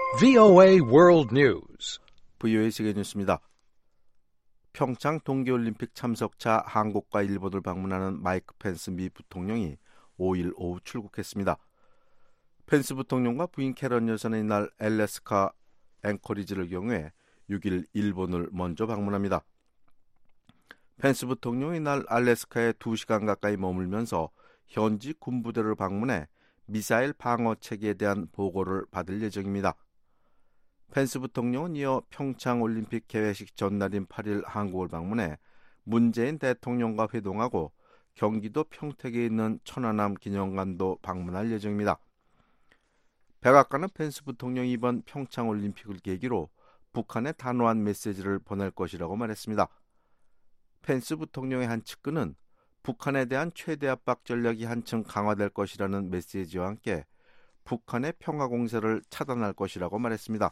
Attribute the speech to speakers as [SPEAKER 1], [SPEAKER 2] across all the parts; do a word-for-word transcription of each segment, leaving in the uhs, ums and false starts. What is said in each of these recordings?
[SPEAKER 1] 브이오에이 World News.
[SPEAKER 2] 브이오에이 세계 뉴스입니다. 평창 동계올림픽 참석차 한국과 일본을 방문하는 마이크 펜스 미 부통령이 오일 오후 출국했습니다. 펜스 부통령과 부인 캐런 여사는 이날 알래스카 앵커리지를 경유해 육일 일본을 먼저 방문합니다. 펜스 부통령이 이날 알래스카에 두 시간 가까이 머물면서 현지 군부대를 방문해 미사일 방어 체계에 대한 보고를 받을 예정입니다. 펜스 부통령은 이어 평창올림픽 개회식 전날인 팔일 한국을 방문해 문재인 대통령과 회동하고 경기도 평택에 있는 천안함 기념관도 방문할 예정입니다. 백악관은 펜스 부통령이 이번 평창올림픽을 계기로 북한에 단호한 메시지를 보낼 것이라고 말했습니다. 펜스 부통령의 한 측근은 북한에 대한 최대 압박 전략이 한층 강화될 것이라는 메시지와 함께 북한의 평화 공세를 차단할 것이라고 말했습니다.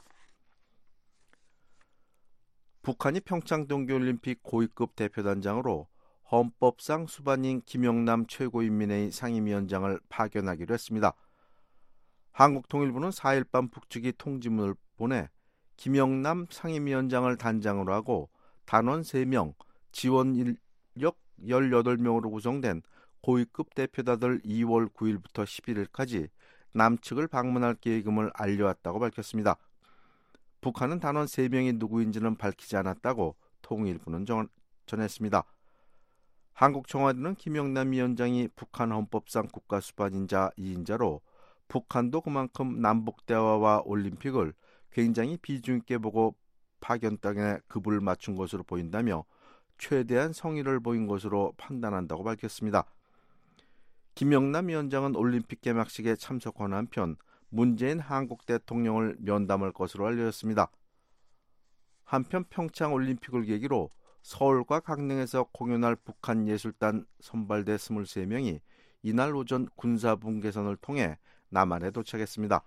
[SPEAKER 2] 북한이 평창 동계올림픽 고위급 대표단장으로 헌법상 수반인 김영남 최고인민회의 상임위원장을 파견하기로 했습니다. 한국통일부는 사일 밤 북측이 통지문을 보내 김영남 상임위원장을 단장으로 하고 단원 세 명, 지원 인력 열여덟 명으로 구성된 고위급 대표단을 이월 구일부터 십일일까지 남측을 방문할 계획임을 알려왔다고 밝혔습니다. 북한은 단원 세 명이 누구인지는 밝히지 않았다고 통일부는 전, 전했습니다. 한국 청와대는 김영남 위원장이 북한 헌법상 국가수반인자 이인자로 북한도 그만큼 남북대화와 올림픽을 굉장히 비중 있게 보고 파견 땅에 급을 맞춘 것으로 보인다며 최대한 성의를 보인 것으로 판단한다고 밝혔습니다. 김영남 위원장은 올림픽 개막식에 참석하는 한편 문재인 한국 대통령을 면담할 것으로 알려졌습니다. 한편 평창 올림픽을 계기로 서울과 강릉에서 공연할 북한 예술단 선발대 이십세 명이 이날 오전 군사분계선을 통해 남한에 도착했습니다.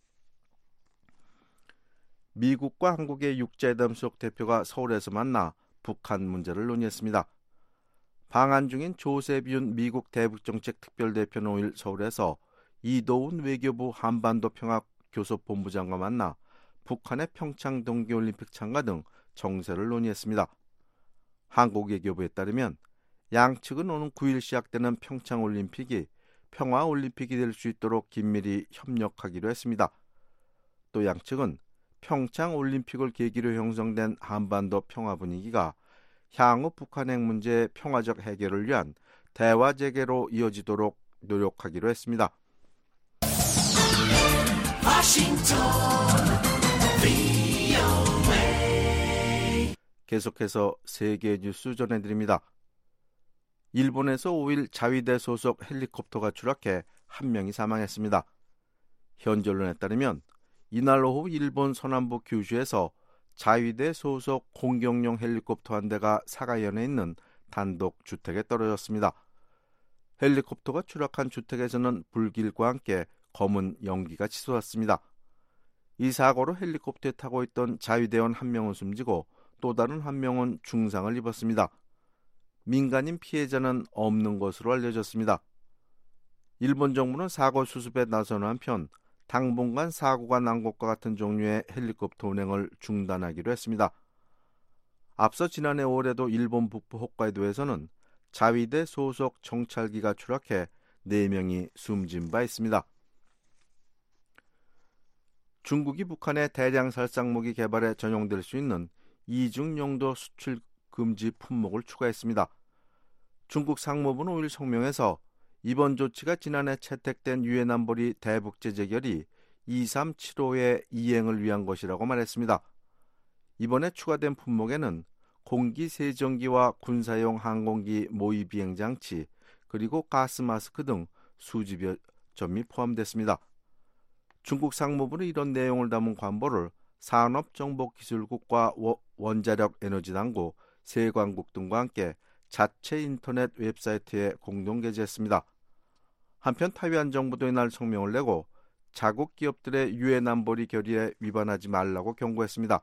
[SPEAKER 2] 미국과 한국의 육자회담 수석 대표가 서울에서 만나 북한 문제를 논의했습니다. 방한 중인 조세비윤 미국 대북정책특별대표는 오일 서울에서 이도훈 외교부 한반도 평화교섭본부장과 만나 북한의 평창 동계올림픽 참가 등 정세를 논의했습니다. 한국 외교부에 따르면 양측은 오는 구일 시작되는 평창올림픽이 평화올림픽이 될 수 있도록 긴밀히 협력하기로 했습니다. 또 양측은 평창올림픽을 계기로 형성된 한반도 평화 분위기가 향후 북한 핵 문제의 평화적 해결을 위한 대화 재개로 이어지도록 노력하기로 했습니다. 계속해서 세계 뉴스 전해드립니다. 일본에서 오일 자위대 소속 헬리콥터가 추락해 한 명이 사망했습니다. 현지 언론에 따르면 이날 오후 일본 서남부 규슈에서 자위대 소속 공격용 헬리콥터 한 대가 사가현에 있는 단독 주택에 떨어졌습니다. 헬리콥터가 추락한 주택에서는 불길과 함께 검은 연기가 치솟았습니다. 이 사고로 헬리콥터에 타고 있던 자위대원 한 명은 숨지고 또 다른 한 명은 중상을 입었습니다. 민간인 피해자는 없는 것으로 알려졌습니다. 일본 정부는 사고 수습에 나서는 한편 당분간 사고가 난 것과 같은 종류의 헬리콥터 운행을 중단하기로 했습니다. 앞서 지난해 올해도 일본 북부 홋카이도에서는 자위대 소속 정찰기가 추락해 네 명이 숨진 바 있습니다. 중국이 북한의 대량 살상무기 개발에 전용될 수 있는 이중용도 수출 금지 품목을 추가했습니다. 중국 상무부는 오일 성명에서 이번 조치가 지난해 채택된 유엔 안보리 대북제 재결의 이삼칠오의 이행을 위한 것이라고 말했습니다. 이번에 추가된 품목에는 공기세정기와 군사용 항공기 모의 비행 장치 그리고 가스 마스크 등 수십여 점이 포함됐습니다. 중국 상무부는 이런 내용을 담은 관보를 산업정보기술국과 원자력에너지당국, 세관국 등과 함께 자체 인터넷 웹사이트에 공동 게재했습니다. 한편 타이완 정부도 이날 성명을 내고 자국 기업들의 유엔 안보리 결의에 위반하지 말라고 경고했습니다.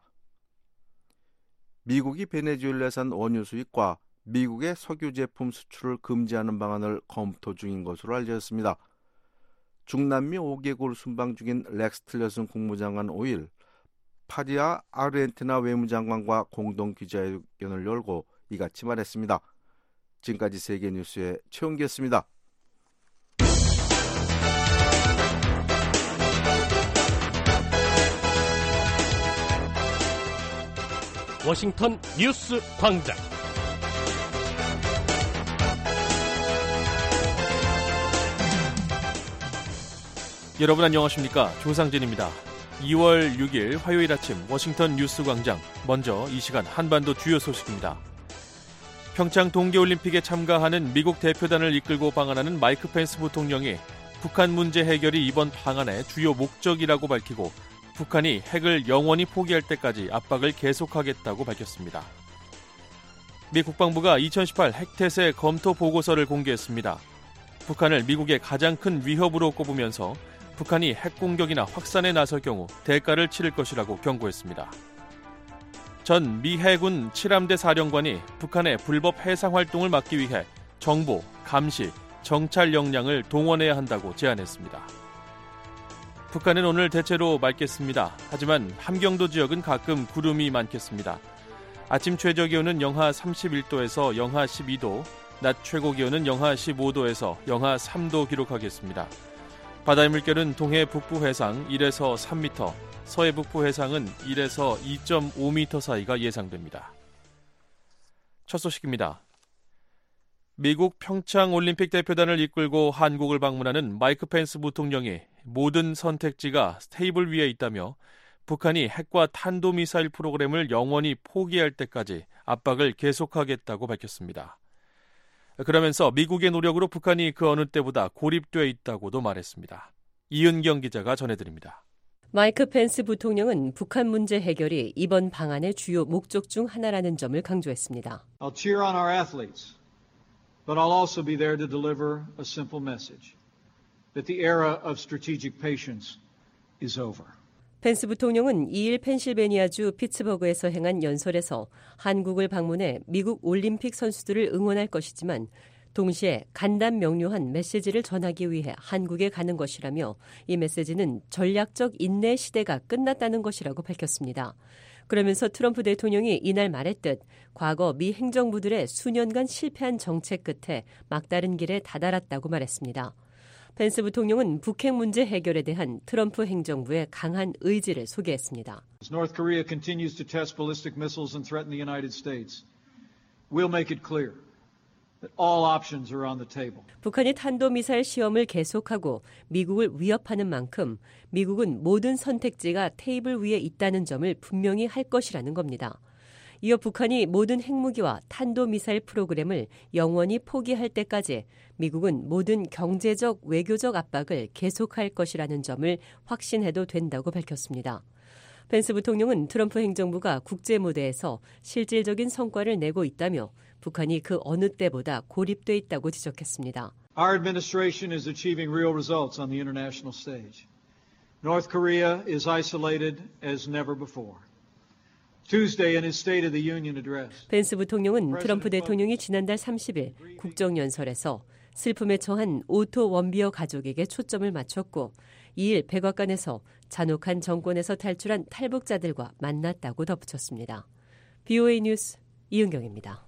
[SPEAKER 2] 미국이 베네수엘라산 원유 수입과 미국의 석유 제품 수출을 금지하는 방안을 검토 중인 것으로 알려졌습니다. 중남미 오 개국을 순방 중인 렉스 틸러슨 국무장관 오일 파리아 아르헨티나 외무장관과 공동 기자회견을 열고 이같이 말했습니다. 지금까지 세계뉴스의 최용기였습니다.
[SPEAKER 3] 워싱턴 뉴스 광장. 여러분 안녕하십니까? 조상진입니다. 이월 육일 화요일 아침 워싱턴 뉴스 광장. 먼저 이 시간 한반도 주요 소식입니다. 평창 동계올림픽에 참가하는 미국 대표단을 이끌고 방한하는 마이크 펜스 부통령이 북한 문제 해결이 이번 방한의 주요 목적이라고 밝히고 북한이 핵을 영원히 포기할 때까지 압박을 계속하겠다고 밝혔습니다. 미 국방부가 이천십팔 핵태세 검토 보고서를 공개했습니다. 북한을 미국의 가장 큰 위협으로 꼽으면서 북한이 핵공격이나 확산에 나설 경우 대가를 치를 것이라고 경고했습니다. 전 미 해군 칠함대 사령관이 북한의 불법 해상 활동을 막기 위해 정보, 감시, 정찰 역량을 동원해야 한다고 제안했습니다. 북한은 오늘 대체로 맑겠습니다. 하지만 함경도 지역은 가끔 구름이 많겠습니다. 아침 최저기온은 영하 삼십일 도에서 영하 십이 도, 낮 최고기온은 영하 십오 도에서 영하 삼 도 기록하겠습니다. 바다의 물결은 동해 북부 해상 일에서 삼 미터, 서해 북부 해상은 일에서 이 점 오 미터 사이가 예상됩니다. 첫 소식입니다. 미국 평창 올림픽 대표단을 이끌고 한국을 방문하는 마이크 펜스 부통령이 모든 선택지가 테이블 위에 있다며 북한이 핵과 탄도미사일 프로그램을 영원히 포기할 때까지 압박을 계속하겠다고 밝혔습니다. 그러면서 미국의 노력으로 북한이 그 어느 때보다 고립되어 있다고도 말했습니다. 이은경 기자가 전해드립니다.
[SPEAKER 4] 마이크 펜스 부통령은 북한 문제 해결이 이번 방안의 주요 목적 중 하나라는 점을 강조했습니다.
[SPEAKER 5] I'll cheer on our athletes, but I'll also be there to deliver a simple message that the era of strategic patience is over.
[SPEAKER 4] 펜스 부통령은 이일 펜실베니아주 피츠버그에서 행한 연설에서 한국을 방문해 미국 올림픽 선수들을 응원할 것이지만 동시에 간단 명료한 메시지를 전하기 위해 한국에 가는 것이라며 이 메시지는 전략적 인내 시대가 끝났다는 것이라고 밝혔습니다. 그러면서 트럼프 대통령이 이날 말했듯 과거 미 행정부들의 수년간 실패한 정책 끝에 막다른 길에 다다랐다고 말했습니다. 펜스 부통령은 북핵 문제 해결에 대한 트럼프 행정부의 강한 의지를 소개했습니다.
[SPEAKER 5] As North Korea continues to test ballistic missiles and threaten the United States, we'll make it clear that all options are on the table.
[SPEAKER 4] 북한이 탄도미사일 시험을 계속하고 미국을 위협하는 만큼 미국은 모든 선택지가 테이블 위에 있다는 점을 분명히 할 것이라는 겁니다. 이어 북한이 모든 핵무기와 탄도미사일 프로그램을 영원히 포기할 때까지 미국은 모든 경제적, 외교적 압박을 계속할 것이라는 점을 확신해도 된다고 밝혔습니다. 펜스 부통령은 트럼프 행정부가 국제 무대에서 실질적인 성과를 내고 있다며 북한이 그 어느 때보다 고립돼 있다고 지적했습니다.
[SPEAKER 5] Our administration is achieving real results on the international stage. North Korea is isolated as never before. Tuesday in his State of the Union address.
[SPEAKER 4] 펜스 부통령은 트럼프 대통령이 지난달 삼십일 국정연설에서 슬픔에 처한 오토 원비어 가족에게 초점을 맞췄고 이일 백악관에서 잔혹한 정권에서 탈출한 탈북자들과 만났다고 덧붙였습니다. 비오에이 뉴스 이은경입니다.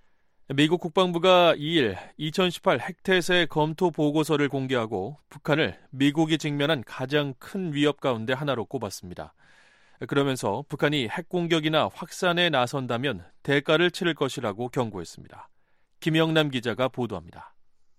[SPEAKER 3] 미국 국방부가 이일 이천십팔 핵태세 검토 보고서를 공개하고 북한을 미국이 직면한 가장 큰 위협 가운데 하나로 꼽았습니다. 그러면서 북한이 핵공격이나 확산에 나선다면 대가를 치를 것이라고 경고했습니다. 김영남 기자가 보도합니다.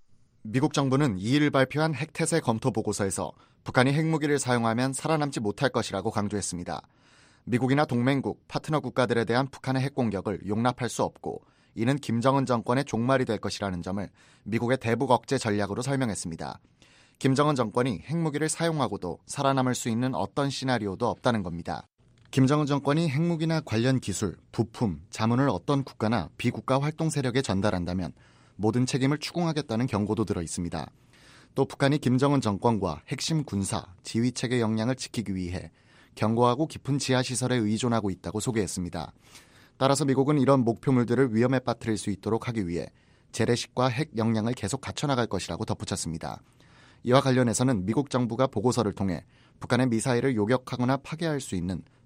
[SPEAKER 6] 미국 정부는 이일 발표한 핵태세 검토 보고서에서 북한이 핵무기를 사용하면 살아남지 못할 것이라고 강조했습니다. 미국이나 동맹국, 파트너 국가들에 대한 북한의 핵공격을 용납할 수 없고 이는 김정은 정권의 종말이 될 것이라는 점을 미국의 대북 억제 전략으로 설명했습니다. 김정은 정권이 핵무기를 사용하고도 살아남을 수 있는 어떤 시나리오도 없다는 겁니다. 김정은 정권이 핵무기나 관련 기술, 부품, 자문을 어떤 국가나 비국가 활동 세력에 전달한다면 모든 책임을 추궁하겠다는 경고도 들어 있습니다. 또 북한이 김정은 정권과 핵심 군사, 지휘체계 역량을 지키기 위해 견고하고 깊은 지하시설에 의존하고 있다고 소개했습니다. 따라서 미국은 이런 목표물들을 위험에 빠뜨릴 수 있도록 하기 위해 재래식과 핵 역량을 계속 갖춰나갈 것이라고 덧붙였습니다. 이와 관련해서는 미국 정부가 보고서를 통해 북한의 미사일을 요격하거나 파괴할 수 있는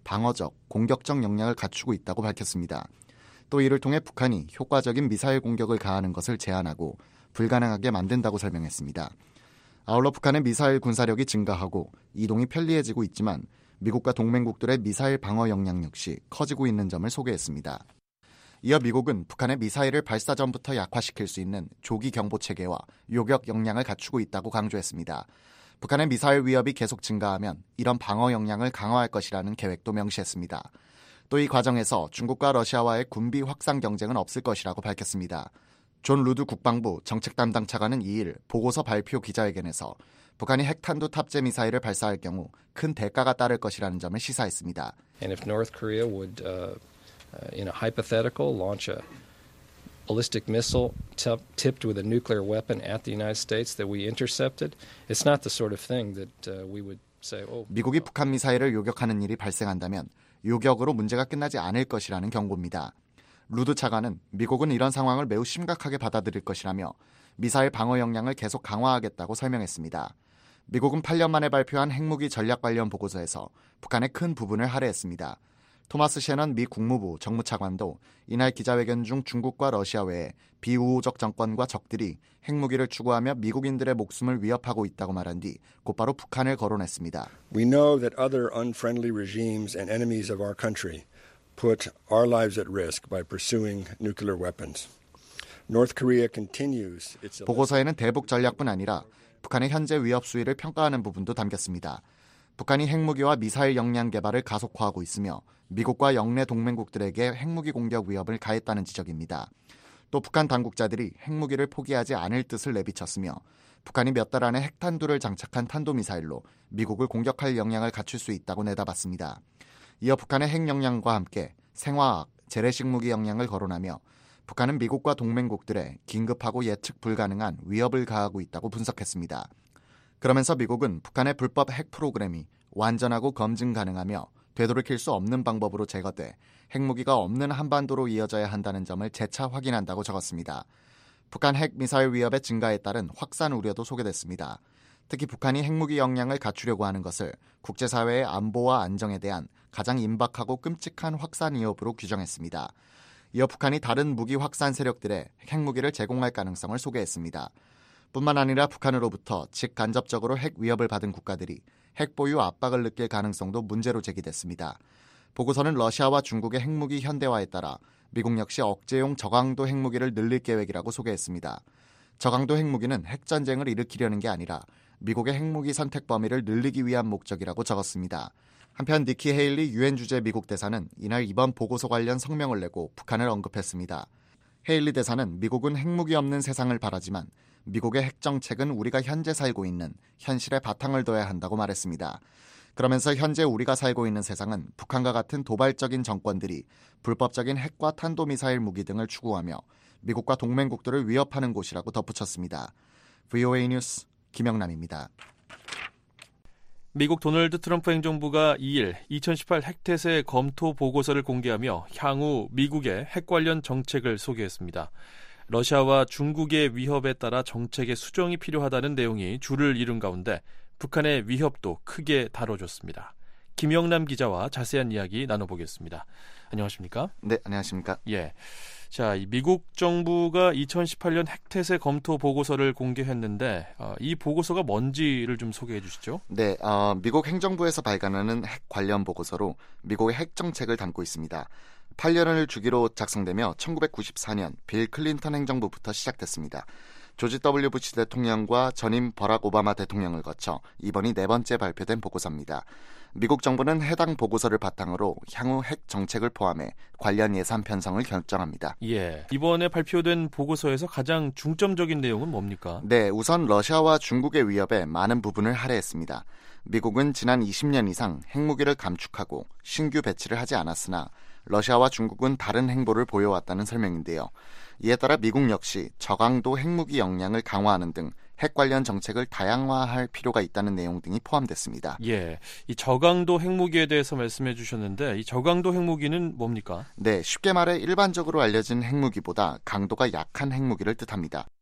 [SPEAKER 6] 방어적, 공격적 역량을 갖추고 있다고 밝혔습니다. 또 이를 통해 북한이 효과적인 미사일 공격을 가하는 것을 제한하고 불가능하게 만든다고 설명했습니다. 아울러 북한의 미사일 군사력이 증가하고 이동이 편리해지고 있지만 미국과 동맹국들의 미사일 방어 역량 역시 커지고 있는 점을 소개했습니다. 이어 미국은 북한의 미사일을 발사 전부터 약화시킬 수 있는 조기 경보 체계와 요격 역량을 갖추고 있다고 강조했습니다. 북한의 미사일 위협이 계속 증가하면 이런 방어 역량을 강화할 것이라는 계획도 명시했습니다. 또 이 과정에서 중국과 러시아와의 군비 확산 경쟁은 없을 것이라고 밝혔습니다. 존 루드 국방부 정책 담당 차관은 이일 보고서 발표 기자회견에서 북한이 핵탄두 탑재 미사일을 발사할 경우 큰 대가가 따를 것이라는 점을 시사했습니다.
[SPEAKER 7] And if North Korea would, uh, in a hypothetical, launch a ballistic missile t- tipped with a nuclear weapon at the United States that we intercepted, it's not the sort of thing that uh, we would say, oh.
[SPEAKER 6] 미국이 북한 미사일을 요격하는 일이 발생한다면 요격으로 문제가 끝나지 않을 것이라는 경고입니다. 루드 차관은 미국은 이런 상황을 매우 심각하게 받아들일 것이라며 미사일 방어 역량을 계속 강화하겠다고 설명했습니다. 미국은 팔 년 만에 발표한 핵무기 전략 관련 보고서에서 북한의 큰 부분을 할애했습니다. 토마스 셰넌 미 국무부 정무차관도 이날 기자회견 중 중국과 러시아 외에 비우호적 정권과 적들이 핵무기를 추구하며 미국인들의 목숨을 위협하고 있다고 말한 뒤 곧바로 북한을 거론했습니다.
[SPEAKER 8] We know that other unfriendly regimes and enemies of our country put our lives at risk by pursuing nuclear weapons. North Korea continues its
[SPEAKER 6] 보고서에는 대북 전략뿐 아니라 북한의 현재 위협 수위를 평가하는 부분도 담겼습니다. 북한이 핵무기와 미사일 역량 개발을 가속화하고 있으며 미국과 영내 동맹국들에게 핵무기 공격 위협을 가했다는 지적입니다. 또 북한 당국자들이 핵무기를 포기하지 않을 뜻을 내비쳤으며 북한이 몇 달 안에 핵탄두를 장착한 탄도미사일로 미국을 공격할 역량을 갖출 수 있다고 내다봤습니다. 이어 북한의 핵 역량과 함께 생화학, 재래식 무기 역량을 거론하며 북한은 미국과 동맹국들의 긴급하고 예측 불가능한 위협을 가하고 있다고 분석했습니다. 그러면서 미국은 북한의 불법 핵 프로그램이 완전하고 검증 가능하며 되돌이킬 수 없는 방법으로 제거돼 핵무기가 없는 한반도로 이어져야 한다는 점을 재차 확인한다고 적었습니다. 북한 핵 미사일 위협의 증가에 따른 확산 우려도 소개됐습니다. 특히 북한이 핵무기 역량을 갖추려고 하는 것을 국제사회의 안보와 안정에 대한 가장 임박하고 끔찍한 확산 위협으로 규정했습니다. 이어 북한이 다른 무기 확산 세력들의 핵무기를 제공할 가능성을 소개했습니다. 뿐만 아니라 북한으로부터 직간접적으로 핵 위협을 받은 국가들이 핵 보유 압박을 느낄 가능성도 문제로 제기됐습니다. 보고서는 러시아와 중국의 핵무기 현대화에 따라 미국 역시 억제용 저강도 핵무기를 늘릴 계획이라고 소개했습니다. 저강도 핵무기는 핵전쟁을 일으키려는 게 아니라 미국의 핵무기 선택 범위를 늘리기 위한 목적이라고 적었습니다. 한편 니키 헤일리 유엔 주재 미국 대사는 이날 이번 보고서 관련 성명을 내고 북한을 언급했습니다. 헤일리 대사는 미국은 핵무기 없는 세상을 바라지만 미국의 핵정책은 우리가 현재 살고 있는 현실에 바탕을 둬야 한다고 말했습니다. 그러면서 현재 우리가 살고 있는 세상은 북한과 같은 도발적인 정권들이 불법적인 핵과 탄도미사일 무기 등을 추구하며 미국과 동맹국들을 위협하는 곳이라고 덧붙였습니다. 브이오에이 뉴스 김영남입니다.
[SPEAKER 3] 미국 도널드 트럼프 행정부가 이일 이천십팔 핵태세 검토 보고서를 공개하며 향후 미국의 핵 관련 정책을 소개했습니다. 러시아와 중국의 위협에 따라 정책의 수정이 필요하다는 내용이 줄을 이룬 가운데 북한의 위협도 크게 다뤄줬습니다. 김영남 기자와 자세한 이야기 나눠보겠습니다. 안녕하십니까?
[SPEAKER 6] 네, 안녕하십니까?
[SPEAKER 3] 예. 자, 이 미국 정부가 이천십팔 년 핵태세 검토 보고서를 공개했는데 어, 이 보고서가 뭔지를 좀 소개해 주시죠.
[SPEAKER 6] 네, 어, 미국 행정부에서 발간하는 핵 관련 보고서로 미국의 핵 정책을 담고 있습니다. 팔 년을 주기로 작성되며 천구백구십사 년 빌 클린턴 행정부부터 시작됐습니다. 조지 더블유 부시 대통령과 전임 버락 오바마 대통령을 거쳐 이번이 네 번째 발표된 보고서입니다. 미국 정부는 해당 보고서를 바탕으로 향후 핵 정책을 포함해 관련 예산 편성을 결정합니다.
[SPEAKER 3] 예, 이번에 발표된 보고서에서 가장 중점적인 내용은 뭡니까?
[SPEAKER 6] 네, 우선 러시아와 중국의 위협에 많은 부분을 할애했습니다. 미국은 지난 이십 년 이상 핵무기를 감축하고 신규 배치를 하지 않았으나 러시아와 중국은 다른 행보를 보여왔다는 설명인데요. 이에 따라 미국 역시 저강도 핵무기 역량을 강화하는 등 핵 관련 정책을 다양화할 필요가 있다는 내용 등이 포함됐습니다.
[SPEAKER 3] 예, 이 저강도 핵무기에 대해서 말씀해 주셨는데 이 저강도 핵무기는 뭡니까?
[SPEAKER 6] 네, 쉽게 말해 일반적으로 알려진 핵무기보다 강도가 약한 핵무기를 뜻합니다.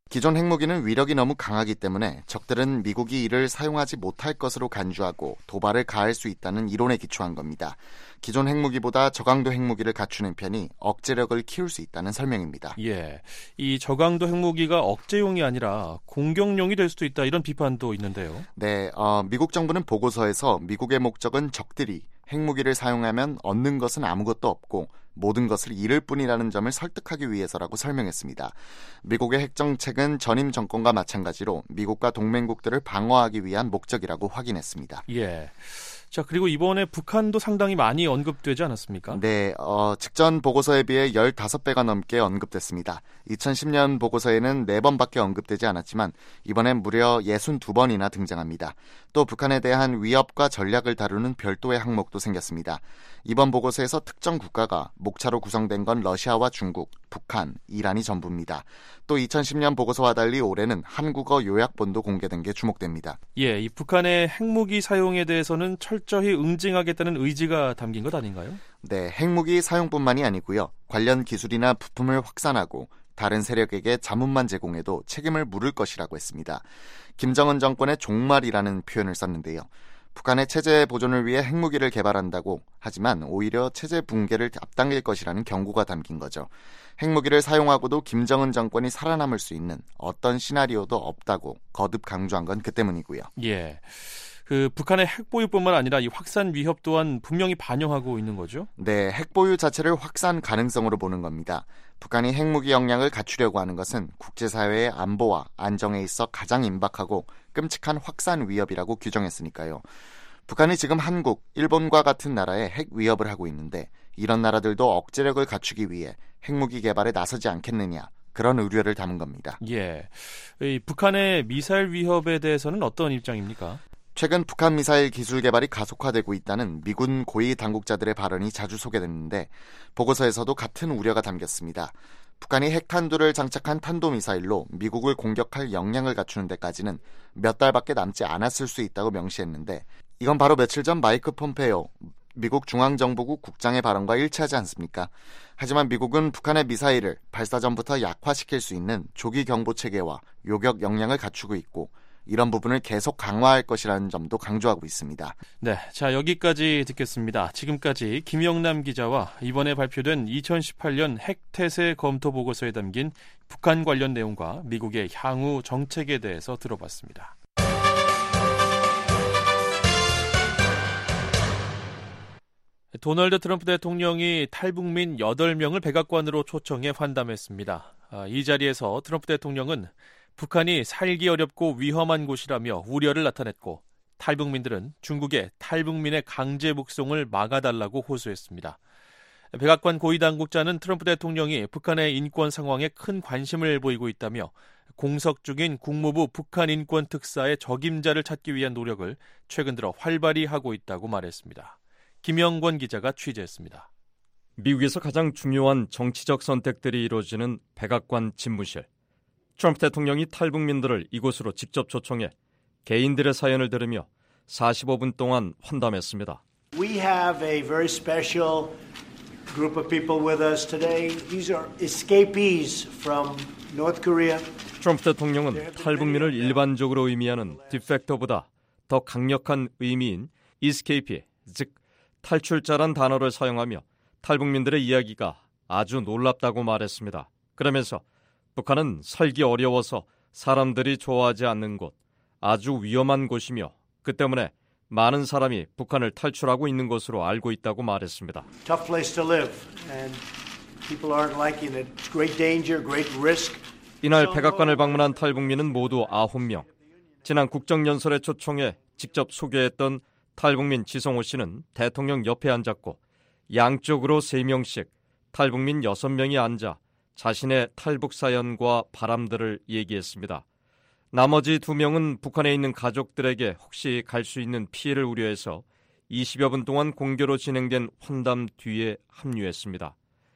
[SPEAKER 6] 기존 핵무기는 위력이 너무 강하기 때문에 적들은 미국이 이를 사용하지 못할 것으로 간주하고 도발을 가할 수 있다는 이론에 기초한 겁니다. 기존 핵무기보다 저강도 핵무기를 갖추는 편이 억제력을 키울 수 있다는 설명입니다.
[SPEAKER 3] 예, 이 저강도 핵무기가 억제용이 아니라 공격용이 될 수도 있다, 이런 비판도 있는데요.
[SPEAKER 6] 네, 어, 미국 정부는 보고서에서 미국의 목적은 적들이 핵무기를 사용하면 얻는 것은 아무것도 없고 모든 것을 잃을 뿐이라는 점을 설득하기 위해서라고 설명했습니다. 미국의 핵정책은 전임 정권과 마찬가지로 미국과 동맹국들을 방어하기 위한 목적이라고 확인했습니다.
[SPEAKER 3] 예. 자, 그리고 이번에 북한도 상당히 많이 언급되지 않았습니까?
[SPEAKER 6] 네, 어, 직전 보고서에 비해 십오 배가 넘게 언급됐습니다. 이천십 년 보고서에는 네 번밖에 언급되지 않았지만 이번엔 무려 육십이 번이나 등장합니다. 또 북한에 대한 위협과 전략을 다루는 별도의 항목도 생겼습니다. 이번 보고서에서 특정 국가가 목차로 구성된 건 러시아와 중국, 북한, 이란이 전부입니다. 또 이천십 년 보고서와 달리 올해는 한국어 요약본도 공개된 게 주목됩니다.
[SPEAKER 3] 예, 이 북한의 핵무기 사용에 대해서는 철저히 응징하겠다는 의지가 담긴 것 아닌가요?
[SPEAKER 6] 네, 핵무기 사용뿐만이 아니고요. 관련 기술이나 부품을 확산하고 다른 세력에게 자문만 제공해도 책임을 물을 것이라고 했습니다. 김정은 정권의 종말이라는 표현을 썼는데요. 북한의 체제 보존을 위해 핵무기를 개발한다고 하지만 오히려 체제 붕괴를 앞당길 것이라는 경고가 담긴 거죠. 핵무기를 사용하고도 김정은 정권이 살아남을 수 있는 어떤 시나리오도 없다고 거듭 강조한 건 그 때문이고요.
[SPEAKER 3] 예. 그 북한의 핵보유뿐만 아니라 이 확산 위협 또한 분명히 반영하고 있는 거죠?
[SPEAKER 6] 네, 핵보유 자체를 확산 가능성으로 보는 겁니다. 북한이 핵무기 역량을 갖추려고 하는 것은 국제사회의 안보와 안정에 있어 가장 임박하고 끔찍한 확산 위협이라고 규정했으니까요. 북한이 지금 한국, 일본과 같은 나라에 핵 위협을 하고 있는데 이런 나라들도 억제력을 갖추기 위해 핵무기 개발에 나서지 않겠느냐, 그런 우려를 담은 겁니다.
[SPEAKER 3] 예, 이 북한의 미사일 위협에 대해서는 어떤 입장입니까?
[SPEAKER 6] 최근 북한 미사일 기술 개발이 가속화되고 있다는 미군 고위 당국자들의 발언이 자주 소개됐는데 보고서에서도 같은 우려가 담겼습니다. 북한이 핵탄두를 장착한 탄도미사일로 미국을 공격할 역량을 갖추는 데까지는 몇 달밖에 남지 않았을 수 있다고 명시했는데 이건 바로 며칠 전 마이크 폼페이오 미국 중앙정보국 국장의 발언과 일치하지 않습니까? 하지만 미국은 북한의 미사일을 발사 전부터 약화시킬 수 있는 조기 경보 체계와 요격 역량을 갖추고 있고 이런 부분을 계속 강화할 것이라는 점도 강조하고 있습니다.
[SPEAKER 3] 네, 자 여기까지 듣겠습니다. 지금까지 김영남 기자와 이번에 발표된 이천십팔 년 핵태세 검토 보고서에 담긴 북한 관련 내용과 미국의 향후 정책에 대해서 들어봤습니다. 도널드 트럼프 대통령이 탈북민 여덟 명을 백악관으로 초청해 환담했습니다. 이 자리에서 트럼프 대통령은 북한이 살기 어렵고 위험한 곳이라며 우려를 나타냈고 탈북민들은 중국의 탈북민의 강제 북송을 막아달라고 호소했습니다. 백악관 고위 당국자는 트럼프 대통령이 북한의 인권 상황에 큰 관심을 보이고 있다며 공석 중인 국무부 북한인권특사의 적임자를 찾기 위한 노력을 최근 들어 활발히 하고 있다고 말했습니다. 김영권 기자가 취재했습니다.
[SPEAKER 9] 미국에서 가장 중요한 정치적 선택들이 이루어지는 백악관 집무실. 트럼프 대통령이 탈북민들을 이곳으로 직접 초청해 개인들의 사연을 들으며 사십오 분 동안 환담했습니다.
[SPEAKER 10] We have a very special group of people with us today. These are escapees from North Korea.
[SPEAKER 9] 트럼프 대통령은 탈북민을 일반적으로 의미하는 디펙터보다 더 강력한 의미인 escape, 즉 탈출자란 단어를 사용하며 탈북민들의 이야기가 아주 놀랍다고 말했습니다. 그러면서 북한은 살기 어려워서 사람들이 좋아하지 않는 곳, 아주 위험한 곳이며 그 때문에 많은 사람이 북한을 탈출하고 있는 것으로 알고 있다고 말했습니다.
[SPEAKER 10] Tough place to live, and people aren't liking it. It's great danger, great risk.
[SPEAKER 9] 이날 백악관을 방문한 탈북민은 모두 아홉 명. 지난 국정연설에 초청해 직접 소개했던 탈북민 지성호 씨는 대통령 옆에 앉았고 양쪽으로 세 명씩 탈북민 여섯 명이 앉아 자신의 탈북 사연과 바람들을 얘기했습니다. 나머지 두 명은 북한에 있는 가족들에게 혹시 갈 수 있는 피해를 우려해서 이십여 분 동안 공개로 진행된 환담 뒤에 합류했습니다.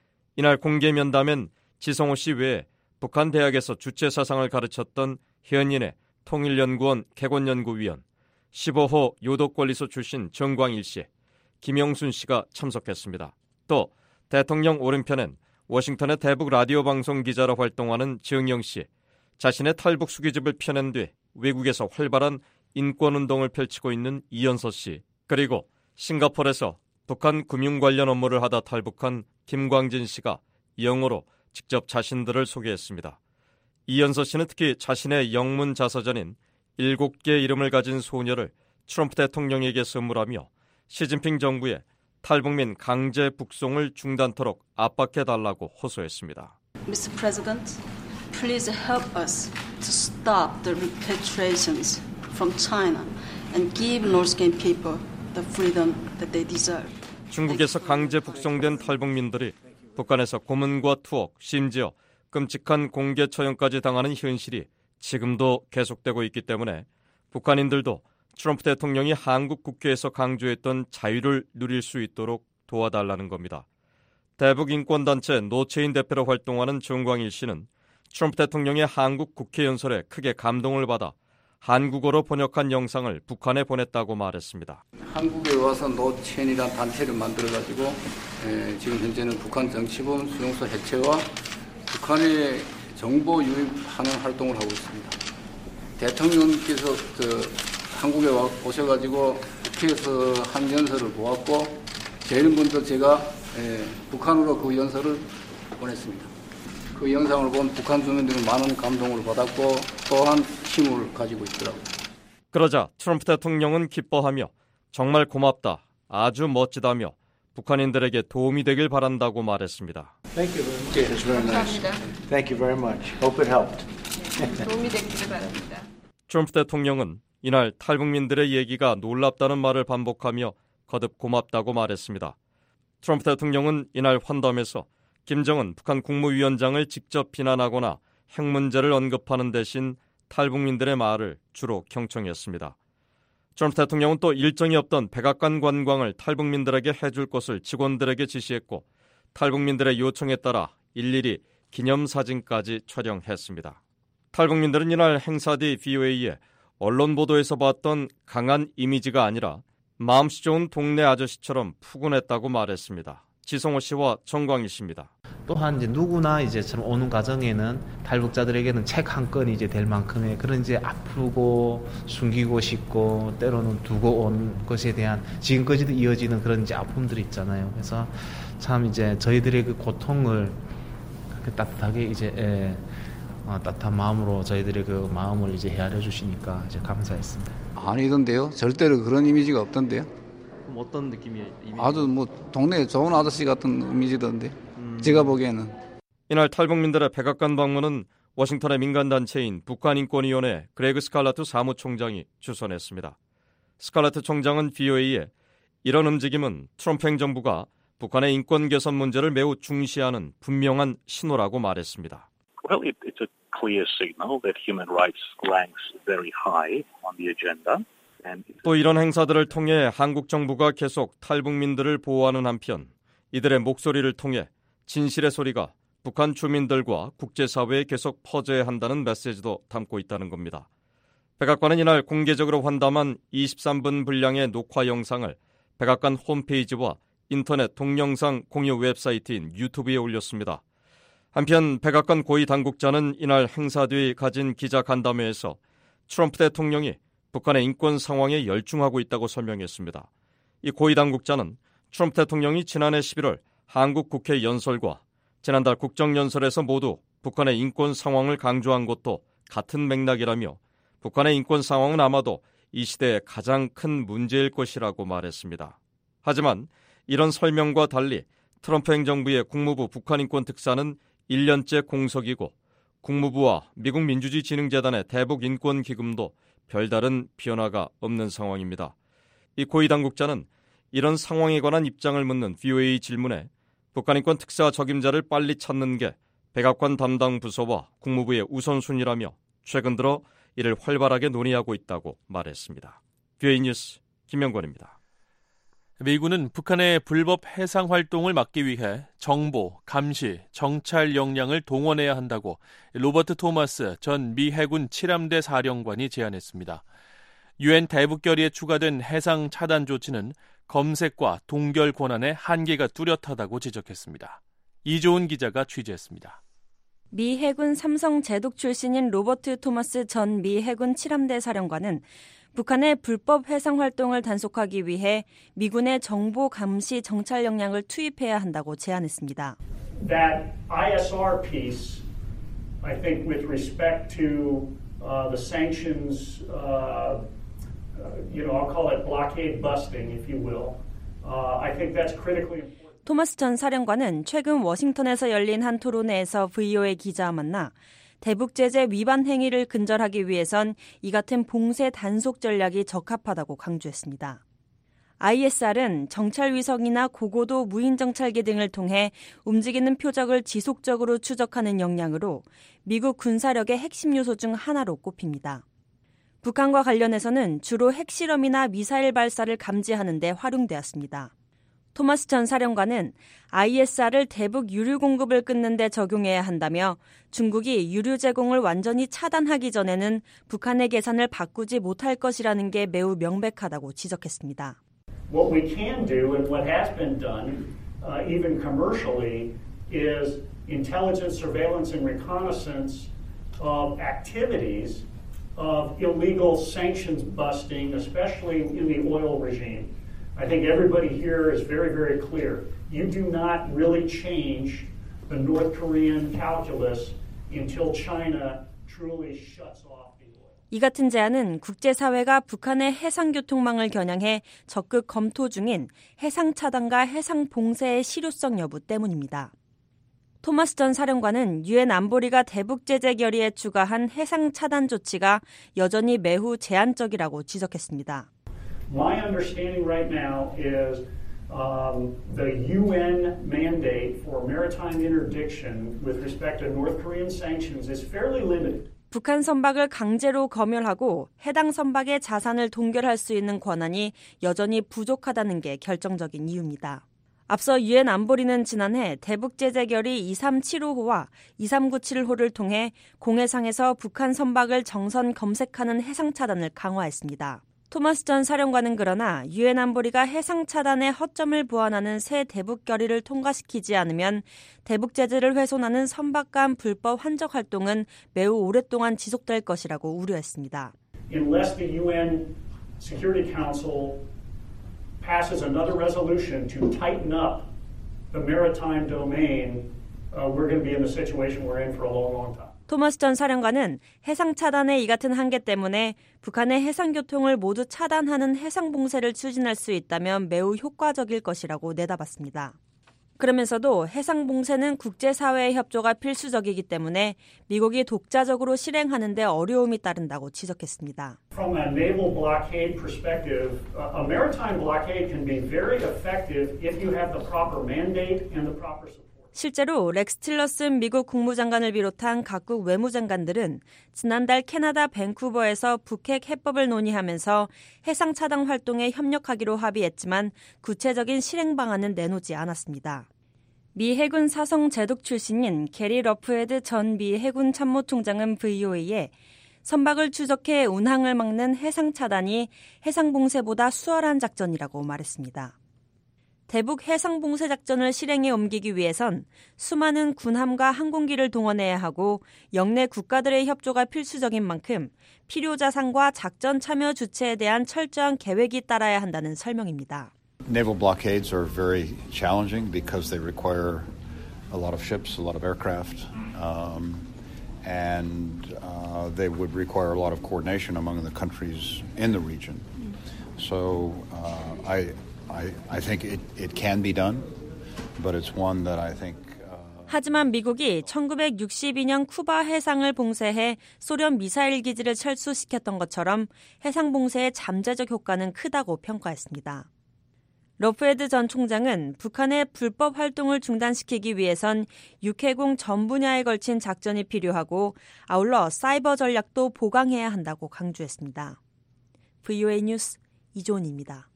[SPEAKER 9] 이날 공개 면담엔 지성호 씨 외에 북한 대학에서 주체 사상을 가르쳤던 현인의 통일연구원 개건연구위원, 십오 호 요독권리소 출신 정광일 씨, 김영순 씨가 참석했습니다. 또 대통령 오른편엔 워싱턴의 대북 라디오 방송 기자로 활동하는 정영 씨, 자신의 탈북 수기집을 펴낸 뒤 외국에서 활발한 인권운동을 펼치고 있는 이연서 씨, 그리고 싱가포르에서 북한 금융 관련 업무를 하다 탈북한 김광진 씨가 영어로 직접 자신들을 소개했습니다. 이연서 씨는 특히 자신의 영문 자서전인 일곱 개의 이름을 가진 소녀를 트럼프 대통령에게 선물하며 시진핑 정부의 탈북민 강제 북송을 중단토록 압박해달라고 호소했습니다.
[SPEAKER 11] 미스터 President, please help us to stop the repatriations from China and give North Korean people the freedom that they deserve.
[SPEAKER 9] 중국에서 강제 북송된 탈북민들이 북한에서 고문과 투옥, 심지어 끔찍한 공개 처형까지 당하는 현실이 지금도 계속되고 있기 때문에 북한인들도 트럼프 대통령이 한국 국회에서 강조했던 자유를 누릴 수 있도록 도와달라는 겁니다. 대북 인권단체 노체인 대표로 활동하는 정광일 씨는 트럼프 대통령의 한국 국회 연설에 크게 감동을 받아 한국어로 번역한 영상을 북한에 보냈다고 말했습니다.
[SPEAKER 12] 한국에 와서 노체인이라는 단체를 만들어가지고 에, 지금 현재는 북한 정치범 수용소 해체와 북한의 정보 유입하는 활동을 하고 있습니다. 대통령께서 그 한국에 와, 오셔가지고 국회에서 한 연설을 보았고 제일 먼저 제가 에, 북한으로 그 연설을 보냈습니다. 그 영상을 본 북한 주민들은 많은 감동을 받았고 또한 힘을 가지고 있더라고요.
[SPEAKER 9] 그러자 트럼프 대통령은 기뻐하며 정말 고맙다, 아주 멋지다며 북한인들에게 도움이 되길 바란다고 말했습니다.
[SPEAKER 10] Thank you very much. 감사합니다. Thank you very much. Hope it helped.
[SPEAKER 11] 도움이 되기를 바랍니다.
[SPEAKER 9] 트럼프 대통령은 이날 탈북민들의 얘기가 놀랍다는 말을 반복하며 거듭 고맙다고 말했습니다. 트럼프 대통령은 이날 환담에서 김정은 북한 국무위원장을 직접 비난하거나 핵 문제를 언급하는 대신 탈북민들의 말을 주로 경청했습니다. 트럼프 대통령은 또 일정이 없던 백악관 관광을 탈북민들에게 해줄 것을 직원들에게 지시했고 탈북민들의 요청에 따라 일일이 기념사진까지 촬영했습니다. 탈북민들은 이날 행사 뒤 브이오에이에 언론 보도에서 봤던 강한 이미지가 아니라 마음씨 좋은 동네 아저씨처럼 푸근했다고 말했습니다. 지성호 씨와 정광일 씨입니다.
[SPEAKER 13] 또한 이제 누구나 이제 참 오는 과정에는 탈북자들에게는 책 한 건이 이제 될 만큼의 그런 이제 아프고 숨기고 싶고 때로는 두고 온 것에 대한 지금까지도 이어지는 그런 이제 아픔들이 있잖아요. 그래서 참 이제 저희들의 그 고통을 그렇게 따뜻하게 이제 예, 어, 따뜻한 마음으로 저희들의 그 마음을 이제 헤아려 주시니까 이제 감사했습니다.
[SPEAKER 12] 아니던데요? 절대로 그런 이미지가 없던데요?
[SPEAKER 13] 그럼 어떤 느낌이에요? 이미지?
[SPEAKER 12] 아주 뭐 동네에 좋은 아저씨 같은 이미지던데 음... 제가 보기에는.
[SPEAKER 9] 이날 탈북민들의 백악관 방문은 워싱턴의 민간단체인 북한인권위원회 그레그 스칼라트 사무총장이 주선했습니다. 스칼라트 총장은 브이오에이에 이런 움직임은 트럼프 행정부가 북한의 인권 개선 문제를 매우 중시하는 분명한 신호라고 말했습니다.
[SPEAKER 14] Well, it, it's a clear signal that human rights ranks very high on the agenda.
[SPEAKER 9] 또 이런 행사들을 통해 한국 정부가 계속 탈북민들을 보호하는 한편 이들의 목소리를 통해 진실의 소리가 북한 주민들과 국제사회에 계속 퍼져야 한다는 메시지도 담고 있다는 겁니다. 백악관은 이날 공개적으로 환담한 이십삼 분 분량의 녹화 영상을 백악관 홈페이지와 인터넷 동영상 공유 웹사이트인 유튜브에 올렸습니다. 한편 백악관 고위 당국자는 이날 행사 뒤 가진 기자 간담회에서 트럼프 대통령이 북한의 인권 상황에 열중하고 있다고 설명했습니다. 이 고위 당국자는 트럼프 대통령이 지난해 십일월 한국 국회 연설과 지난달 국정연설에서 모두 북한의 인권 상황을 강조한 것도 같은 맥락이라며 북한의 인권 상황은 아마도 이 시대의 가장 큰 문제일 것이라고 말했습니다. 하지만 이런 설명과 달리 트럼프 행정부의 국무부 북한인권 특사는 일 년째 공석이고 국무부와 미국 민주주의진흥재단의 대북인권기금도 별다른 변화가 없는 상황입니다. 이 고위 당국자는 이런 상황에 관한 입장을 묻는 브이오에이 질문에 북한인권 특사 적임자를 빨리 찾는 게 백악관 담당 부서와 국무부의 우선순위라며 최근 들어 이를 활발하게 논의하고 있다고 말했습니다. 브이오에이 뉴스 김명권입니다.
[SPEAKER 3] 미군은 북한의 불법 해상 활동을 막기 위해 정보, 감시, 정찰 역량을 동원해야 한다고 로버트 토마스 전 미 해군 칠함대 사령관이 제안했습니다. 유엔 대북 결의에 추가된 해상 차단 조치는 검색과 동결 권한의 한계가 뚜렷하다고 지적했습니다. 이조은 기자가 취재했습니다.
[SPEAKER 15] 미 해군 삼성 제독 출신인 로버트 토머스 전 미 해군 칠함대 사령관은 북한의 불법 해상 활동을 단속하기 위해 미군의 정보 감시 정찰 역량을 투입해야 한다고 제안했습니다.
[SPEAKER 16] That I S R piece, I think, with respect to uh, the sanctions, uh, you know, I'll call it blockade busting, if you will. Uh, I think that's critically important.
[SPEAKER 15] 토머스 전 사령관은 최근 워싱턴에서 열린 한 토론회에서 브이오에이 기자와 만나 대북 제재 위반 행위를 근절하기 위해선 이 같은 봉쇄 단속 전략이 적합하다고 강조했습니다. 아이에스알은 정찰 위성이나 고고도 무인 정찰기 등을 통해 움직이는 표적을 지속적으로 추적하는 역량으로 미국 군사력의 핵심 요소 중 하나로 꼽힙니다. 북한과 관련해서는 주로 핵실험이나 미사일 발사를 감지하는 데 활용되었습니다. 토머스 전 사령관은 아이에스알을 대북 유류 공급을 끊는 데 적용해야 한다며 중국이 유류 제공을 완전히 차단하기 전에는 북한의 계산을 바꾸지 못할 것이라는 게 매우 명백하다고 지적했습니다.
[SPEAKER 16] What we can do and what has been done, uh, even commercially, is intelligence, surveillance, and reconnaissance of activities of illegal sanctions busting, especially in the oil regime. I think everybody here is very, very clear. You do not really change the North Korean calculus until China truly shuts off the oil.
[SPEAKER 15] 이 같은 제안은 국제사회가 북한의 해상교통망을 겨냥해 적극 검토 중인 해상 차단과 해상 봉쇄의 실효성 여부 때문입니다. 토머스 전 사령관은 유엔 안보리가 대북 제재 결의에 추가한 해상 차단 조치가 여전히 매우 제한적이라고 지적했습니다.
[SPEAKER 16] My understanding right now is um, the U N mandate for maritime interdiction with respect to North Korean sanctions is fairly limited.
[SPEAKER 15] 북한 선박을 강제로 검열하고 해당 선박의 자산을 동결할 수 있는 권한이 여전히 부족하다는 게 결정적인 이유입니다. 앞서 유엔 안보리는 지난해 대북 제재 결의 이삼칠오 호와 이삼구칠 호를 통해 공해상에서 북한 선박을 정선 검색하는 해상 차단을 강화했습니다. 토머스 전 사령관은 그러나 유엔 안보리가 해상 차단의 허점을 보완하는 새 대북 결의를 통과시키지 않으면 대북 제재를 훼손하는 선박 간 불법 환적 활동은 매우 오랫동안 지속될 것이라고 우려했습니다.
[SPEAKER 16] Unless the U N Security Council passes another resolution to tighten up the maritime domain, uh, we're going to be in the situation we're in for a long, long time.
[SPEAKER 15] 토머스 전 사령관은 해상 차단의 이 같은 한계 때문에 북한의 해상 교통을 모두 차단하는 해상 봉쇄를 추진할 수 있다면 매우 효과적일 것이라고 내다봤습니다. 그러면서도 해상 봉쇄는 국제사회의 협조가 필수적이기 때문에 미국이 독자적으로 실행하는 데 어려움이 따른다고 지적했습니다.
[SPEAKER 16] From a naval blockade perspective, a maritime blockade can be very effective if you have the proper mandate and the proper support.
[SPEAKER 15] 실제로 렉스 틸러슨 미국 국무장관을 비롯한 각국 외무장관들은 지난달 캐나다 밴쿠버에서 북핵 해법을 논의하면서 해상 차단 활동에 협력하기로 합의했지만 구체적인 실행 방안은 내놓지 않았습니다. 미 해군 사성 제독 출신인 게리 러프헤드 전 미 해군 참모총장은 브이오에이에 선박을 추적해 운항을 막는 해상 차단이 해상 봉쇄보다 수월한 작전이라고 말했습니다. 대북 해상 봉쇄 작전을 실행에 옮기기 위해선 수많은 군함과 항공기를 동원해야 하고 영내 국가들의 협조가 필수적인 만큼 필요 자산과 작전 참여 주체에 대한 철저한 계획이 따라야 한다는 설명입니다.
[SPEAKER 17] Naval blockades are very challenging because they require a lot of ships, a lot of aircraft, um, and uh, they would require a lot of coordination among the countries in the region. So uh, I I, I think it, it can be done, but it's one that I think. Uh...
[SPEAKER 15] 하지만 미국이 천구백육십이 년 쿠바 해상을 봉쇄해 소련 미사일 기지를 철수시켰던 것처럼 해상 봉쇄의 잠재적 효과는 크다고 평가했습니다. 러프헤드 전 총장은 북한의 불법 활동을 중단시키기 위해선 육해공 전 분야에 걸친 작전이 필요하고 아울러 사이버 전략도 보강해야 한다고 강조했습니다. 브이오에이 뉴스 이조은입니다.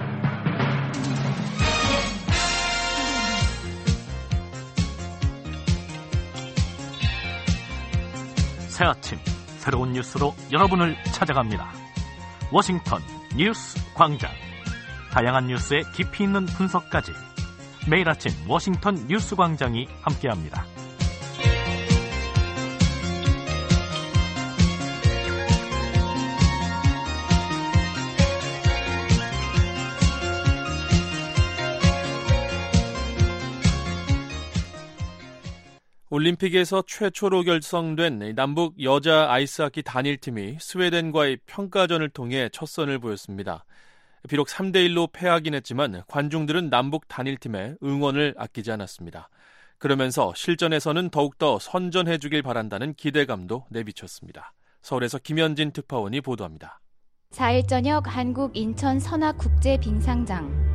[SPEAKER 18] 새 아침 새로운 뉴스로 여러분을 찾아갑니다. 워싱턴 뉴스 광장. 다양한 뉴스의 깊이 있는 분석까지 매일 아침 워싱턴 뉴스 광장이 함께합니다.
[SPEAKER 3] 올림픽에서 최초로 결성된 남북 여자 아이스하키 단일팀이 스웨덴과의 평가전을 통해 첫 선을 보였습니다. 비록 삼 대 일로 패하긴 했지만 관중들은 남북 단일팀의 응원을 아끼지 않았습니다. 그러면서 실전에서는 더욱더 선전해주길 바란다는 기대감도 내비쳤습니다. 서울에서 김현진 특파원이 보도합니다.
[SPEAKER 19] 사 일 저녁 한국 인천 선화국제빙상장.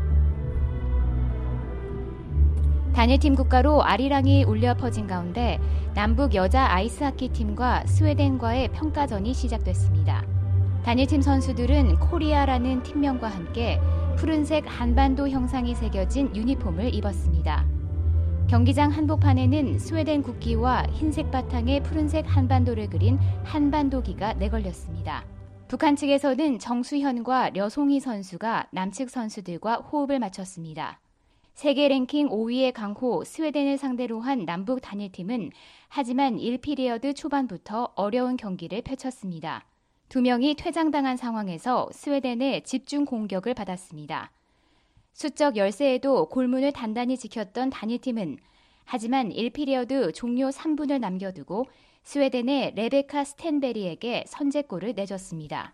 [SPEAKER 19] 단일팀 국가로 아리랑이 울려 퍼진 가운데 남북 여자 아이스하키 팀과 스웨덴과의 평가전이 시작됐습니다. 단일팀 선수들은 코리아라는 팀명과 함께 푸른색 한반도 형상이 새겨진 유니폼을 입었습니다. 경기장 한복판에는 스웨덴 국기와 흰색 바탕에 푸른색 한반도를 그린 한반도기가 내걸렸습니다. 북한 측에서는 정수현과 려송이 선수가 남측 선수들과 호흡을 맞췄습니다. 세계 랭킹 오 위의 강호 스웨덴을 상대로 한 남북 단일팀은 하지만 일 피리어드 초반부터 어려운 경기를 펼쳤습니다. 두 명이 퇴장당한 상황에서 스웨덴의 집중 공격을 받았습니다. 수적 열세에도 골문을 단단히 지켰던 단일팀은 하지만 일 피리어드 종료 삼 분을 남겨두고 스웨덴의 레베카 스텐베리에게 선제골을 내줬습니다.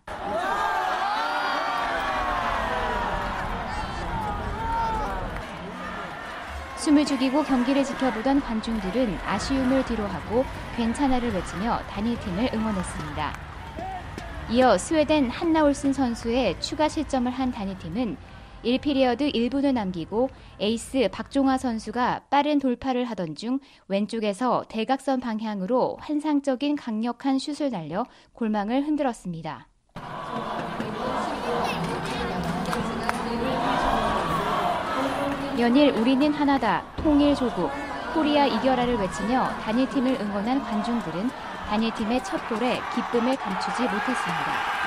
[SPEAKER 19] 숨을 죽이고 경기를 지켜보던 관중들은 아쉬움을 뒤로하고 괜찮아를 외치며 단일팀을 응원했습니다. 이어 스웨덴 한나 올슨 선수의 추가 실점을 한 단일팀은 일 피리어드 일 분을 남기고 에이스 박종화 선수가 빠른 돌파를 하던 중 왼쪽에서 대각선 방향으로 환상적인 강력한 슛을 날려 골망을 흔들었습니다. 연일 우리는 하나다, 통일 조국, 코리아 이겨라를 외치며 단일팀을 응원한 관중들은 단일팀의 첫 골에 기쁨을 감추지 못했습니다.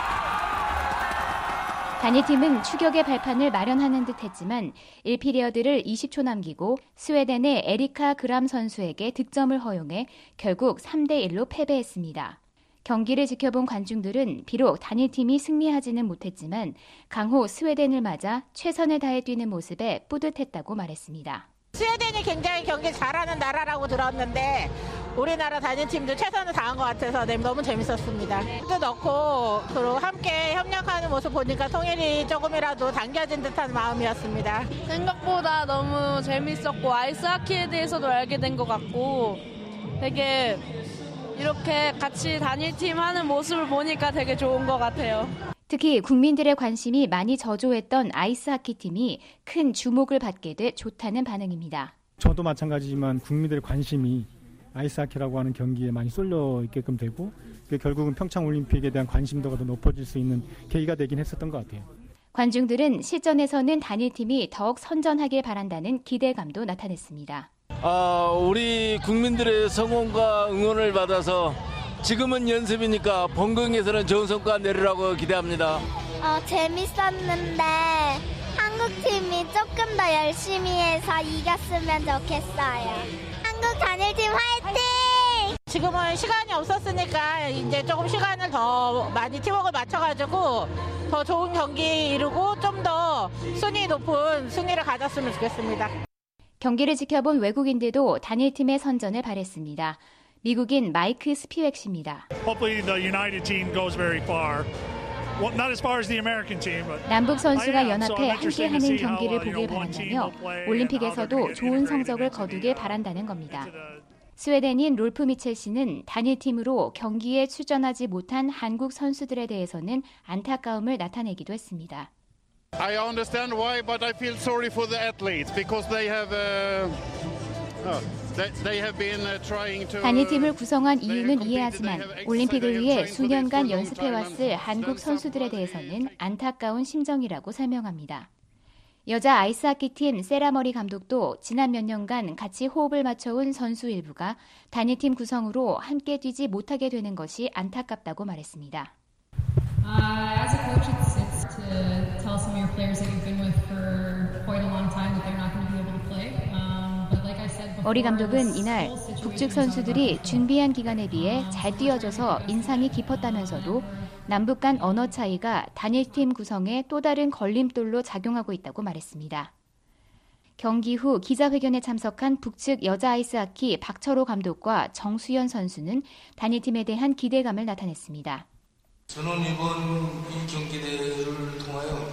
[SPEAKER 19] 단일팀은 추격의 발판을 마련하는 듯 했지만 일 피리어드를 이십 초 남기고 스웨덴의 에리카 그람 선수에게 득점을 허용해 결국 삼 대 일로 패배했습니다. 경기를 지켜본 관중들은 비록 단일팀이 승리하지는 못했지만 강호 스웨덴을 맞아 최선을 다해 뛰는 모습에 뿌듯했다고 말했습니다.
[SPEAKER 20] 스웨덴이 굉장히 경기 잘하는 나라라고 들었는데 우리나라 단일팀도 최선을 다한 것 같아서 너무 재밌었습니다. 또 넣고 그리고 함께 협력하는 모습 보니까 통일이 조금이라도 당겨진 듯한 마음이었습니다.
[SPEAKER 21] 생각보다 너무 재밌었고 아이스하키에 대해서도 알게 된 것 같고 되게 이렇게 같이 단일팀 하는 모습을 보니까 되게 좋은 것 같아요.
[SPEAKER 19] 특히 국민들의 관심이 많이 저조했던 아이스하키 팀이 큰 주목을 받게 돼 좋다는 반응입니다.
[SPEAKER 22] 저도 마찬가지지만 국민들의 관심이 아이스하키라고 하는 경기에 많이 쏠려 있게끔 되고 결국은 평창올림픽에 대한 관심도가 더 높아질 수 있는 계기가 되긴 했었던 것 같아요.
[SPEAKER 19] 관중들은 실전에서는 단일팀이 더욱 선전하길 바란다는 기대감도 나타냈습니다.
[SPEAKER 23] 어, 우리 국민들의 성원과 응원을 받아서 지금은 연습이니까 본경에서는 좋은 성과 내리라고 기대합니다.
[SPEAKER 24] 어, 재밌었는데 한국팀이 조금 더 열심히 해서 이겼으면 좋겠어요. 한국 단일팀 화이팅!
[SPEAKER 20] 지금은 시간이 없었으니까 이제 조금 시간을 더 많이 팀워크를 맞춰가지고 더 좋은 경기 이루고 좀 더 순위 높은 승리를 가졌으면 좋겠습니다.
[SPEAKER 19] 경기를 지켜본 외국인들도 단일팀의 선전을 바랬습니다. 미국인 마이크 스피웩 씨입니다. 남북 선수가 연합해 함께하는 경기를 보길 바란다며 올림픽에서도 좋은 성적을 거두길 바란다는 겁니다. 스웨덴인 롤프 미첼 씨는 단일팀으로 경기에 출전하지 못한 한국 선수들에 대해서는 안타까움을 나타내기도 했습니다.
[SPEAKER 25] I understand why, but I feel sorry for the athletes because they have uh, uh, they, they have been uh, trying to.
[SPEAKER 19] 단일팀을 구성한 이유는 이해하지만 올림픽을 위해 수년간 연습해왔을 한국 선수들에 대해서는 안타까운 심정이라고 설명합니다. 여자 아이스하키 팀 세라머리 감독도 지난 몇 년간 같이 호흡을 맞춰온 선수 일부가 단일팀 구성으로 함께 뛰지 못하게 되는 것이 안타깝다고 말했습니다.
[SPEAKER 26] Uh, as a coach, it's, it's to tell some of your players that you've been with for quite a long time that they're not going to be able to play. Um, but like I said before,
[SPEAKER 19] 어리 감독은 이날 북측 선수들이 준비한 기간에 비해 잘 뛰어줘서 인상이 깊었다면서도 남북 간 언어 차이가 단일팀 구성에 또 다른 걸림돌로 작용하고 있다고 말했습니다. 경기 후 기자회견에 참석한 북측 여자 아이스하키 박철호 감독과 정수연 선수는 단일팀에 대한 기대감을 나타냈습니다.
[SPEAKER 1] 저는 이번 이 경기대회를 통하여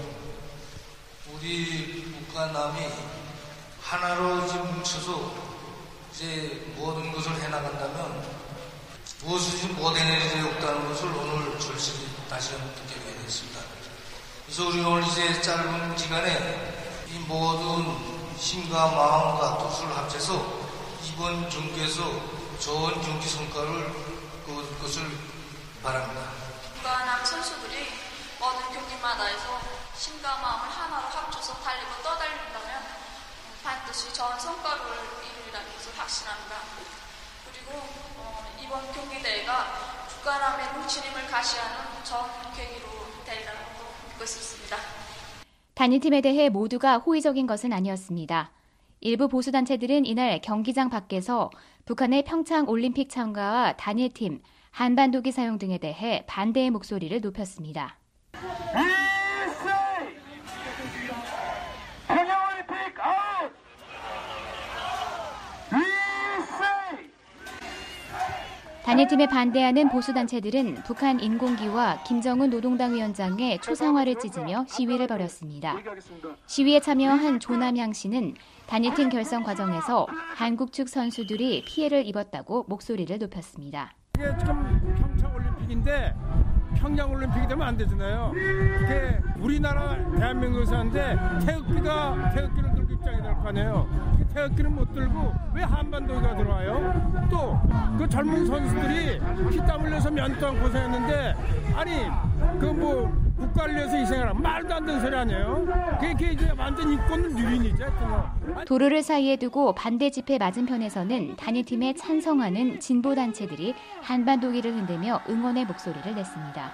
[SPEAKER 1] 우리 북한남이 하나로 이제 뭉쳐서 이제 모든 것을 해나간다면 무엇이든지 못해낼 일이 없다는 것을 오늘 절실히 다시 한번 느끼게 됐습니다. 그래서 우리 오늘 이제 짧은 기간에 이 모든 힘과 마음과 뜻을 합쳐서 이번 경기에서 좋은 경기 성과를 거둘 것을 바랍니다.
[SPEAKER 2] 북한남 선수들이 모든 경기마다에서 힘과 마음을 하나로 합쳐서 달리고 떠달린다면 반드시 좋은 성과를 이루리라는 것을 확신합니다. 그리고 어, 이번 경기대회가 북한남의 뭉친 힘을 가시하는 좋은 계기로 되리라고 믿고 있습니다.
[SPEAKER 19] 단일팀에 대해 모두가 호의적인 것은 아니었습니다. 일부 보수단체들은 이날 경기장 밖에서 북한의 평창 올림픽 참가와 단일팀, 한반도기 사용 등에 대해 반대의 목소리를 높였습니다. 단일팀에 반대하는 보수단체들은 북한 인공기와 김정은 노동당 위원장의 초상화를 찢으며 시위를 벌였습니다. 시위에 참여한 조남양 씨는 단일팀 결성 과정에서 한국 측 선수들이 피해를 입었다고 목소리를 높였습니다.
[SPEAKER 4] 이게 지금 평창올림픽인데 평양올림픽이 되면 안 되잖아요. 이게 우리나라 대한민국에서 하는데 태극기가 태극기를 들고 입장이 될 거 아니에요. 태극기를 못 들고 왜 한반도가 들어와요? 또 그 젊은 선수들이 피땀 흘려서 몇 년 동안 고생했는데 아니 그 뭐 국가를 위해서 희생하라 말도 안 되는 소리 아니에요? 그게 이제 완전 인권 유린이죠.
[SPEAKER 19] 도로를 사이에 두고 반대 집회 맞은편에서는 단일팀에 찬성하는 진보 단체들이 한반도기를 흔들며 응원의 목소리를 냈습니다.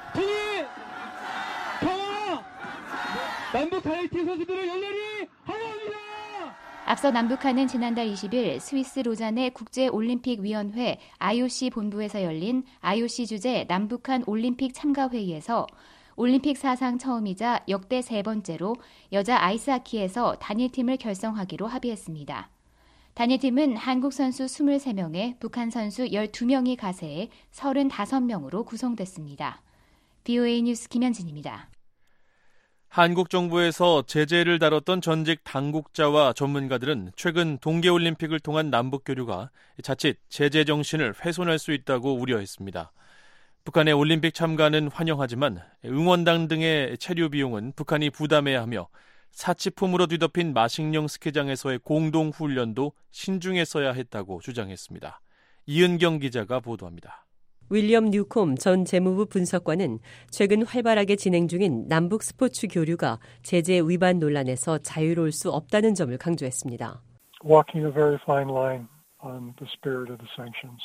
[SPEAKER 5] 남북 단일팀 선수들을 열렬히 환영합니다.
[SPEAKER 19] 앞서 남북한은 지난달 이십일 스위스 로잔의 국제올림픽위원회 아이오씨 본부에서 열린 아이오씨 주재 남북한 올림픽 참가회의에서 올림픽 사상 처음이자 역대 세 번째로 여자 아이스하키에서 단일팀을 결성하기로 합의했습니다. 단일팀은 한국 선수 이십삼 명에 북한 선수 열두 명이 가세해 서른다섯 명으로 구성됐습니다. 비오에이 뉴스 김현진입니다.
[SPEAKER 3] 한국 정부에서 제재를 다뤘던 전직 당국자와 전문가들은 최근 동계올림픽을 통한 남북교류가 자칫 제재 정신을 훼손할 수 있다고 우려했습니다. 북한의 올림픽 참가는 환영하지만 응원당 등의 체류 비용은 북한이 부담해야 하며 사치품으로 뒤덮인 마식령 스키장에서의 공동훈련도 신중했어야 했다고 주장했습니다. 이은경 기자가 보도합니다.
[SPEAKER 7] 윌리엄 뉴콤 전 재무부 분석관은 최근 활발하게 진행 중인 남북 스포츠 교류가 제재 위반 논란에서 자유로울 수 없다는 점을 강조했습니다.
[SPEAKER 8] Walking a very fine line on the spirit of the sanctions,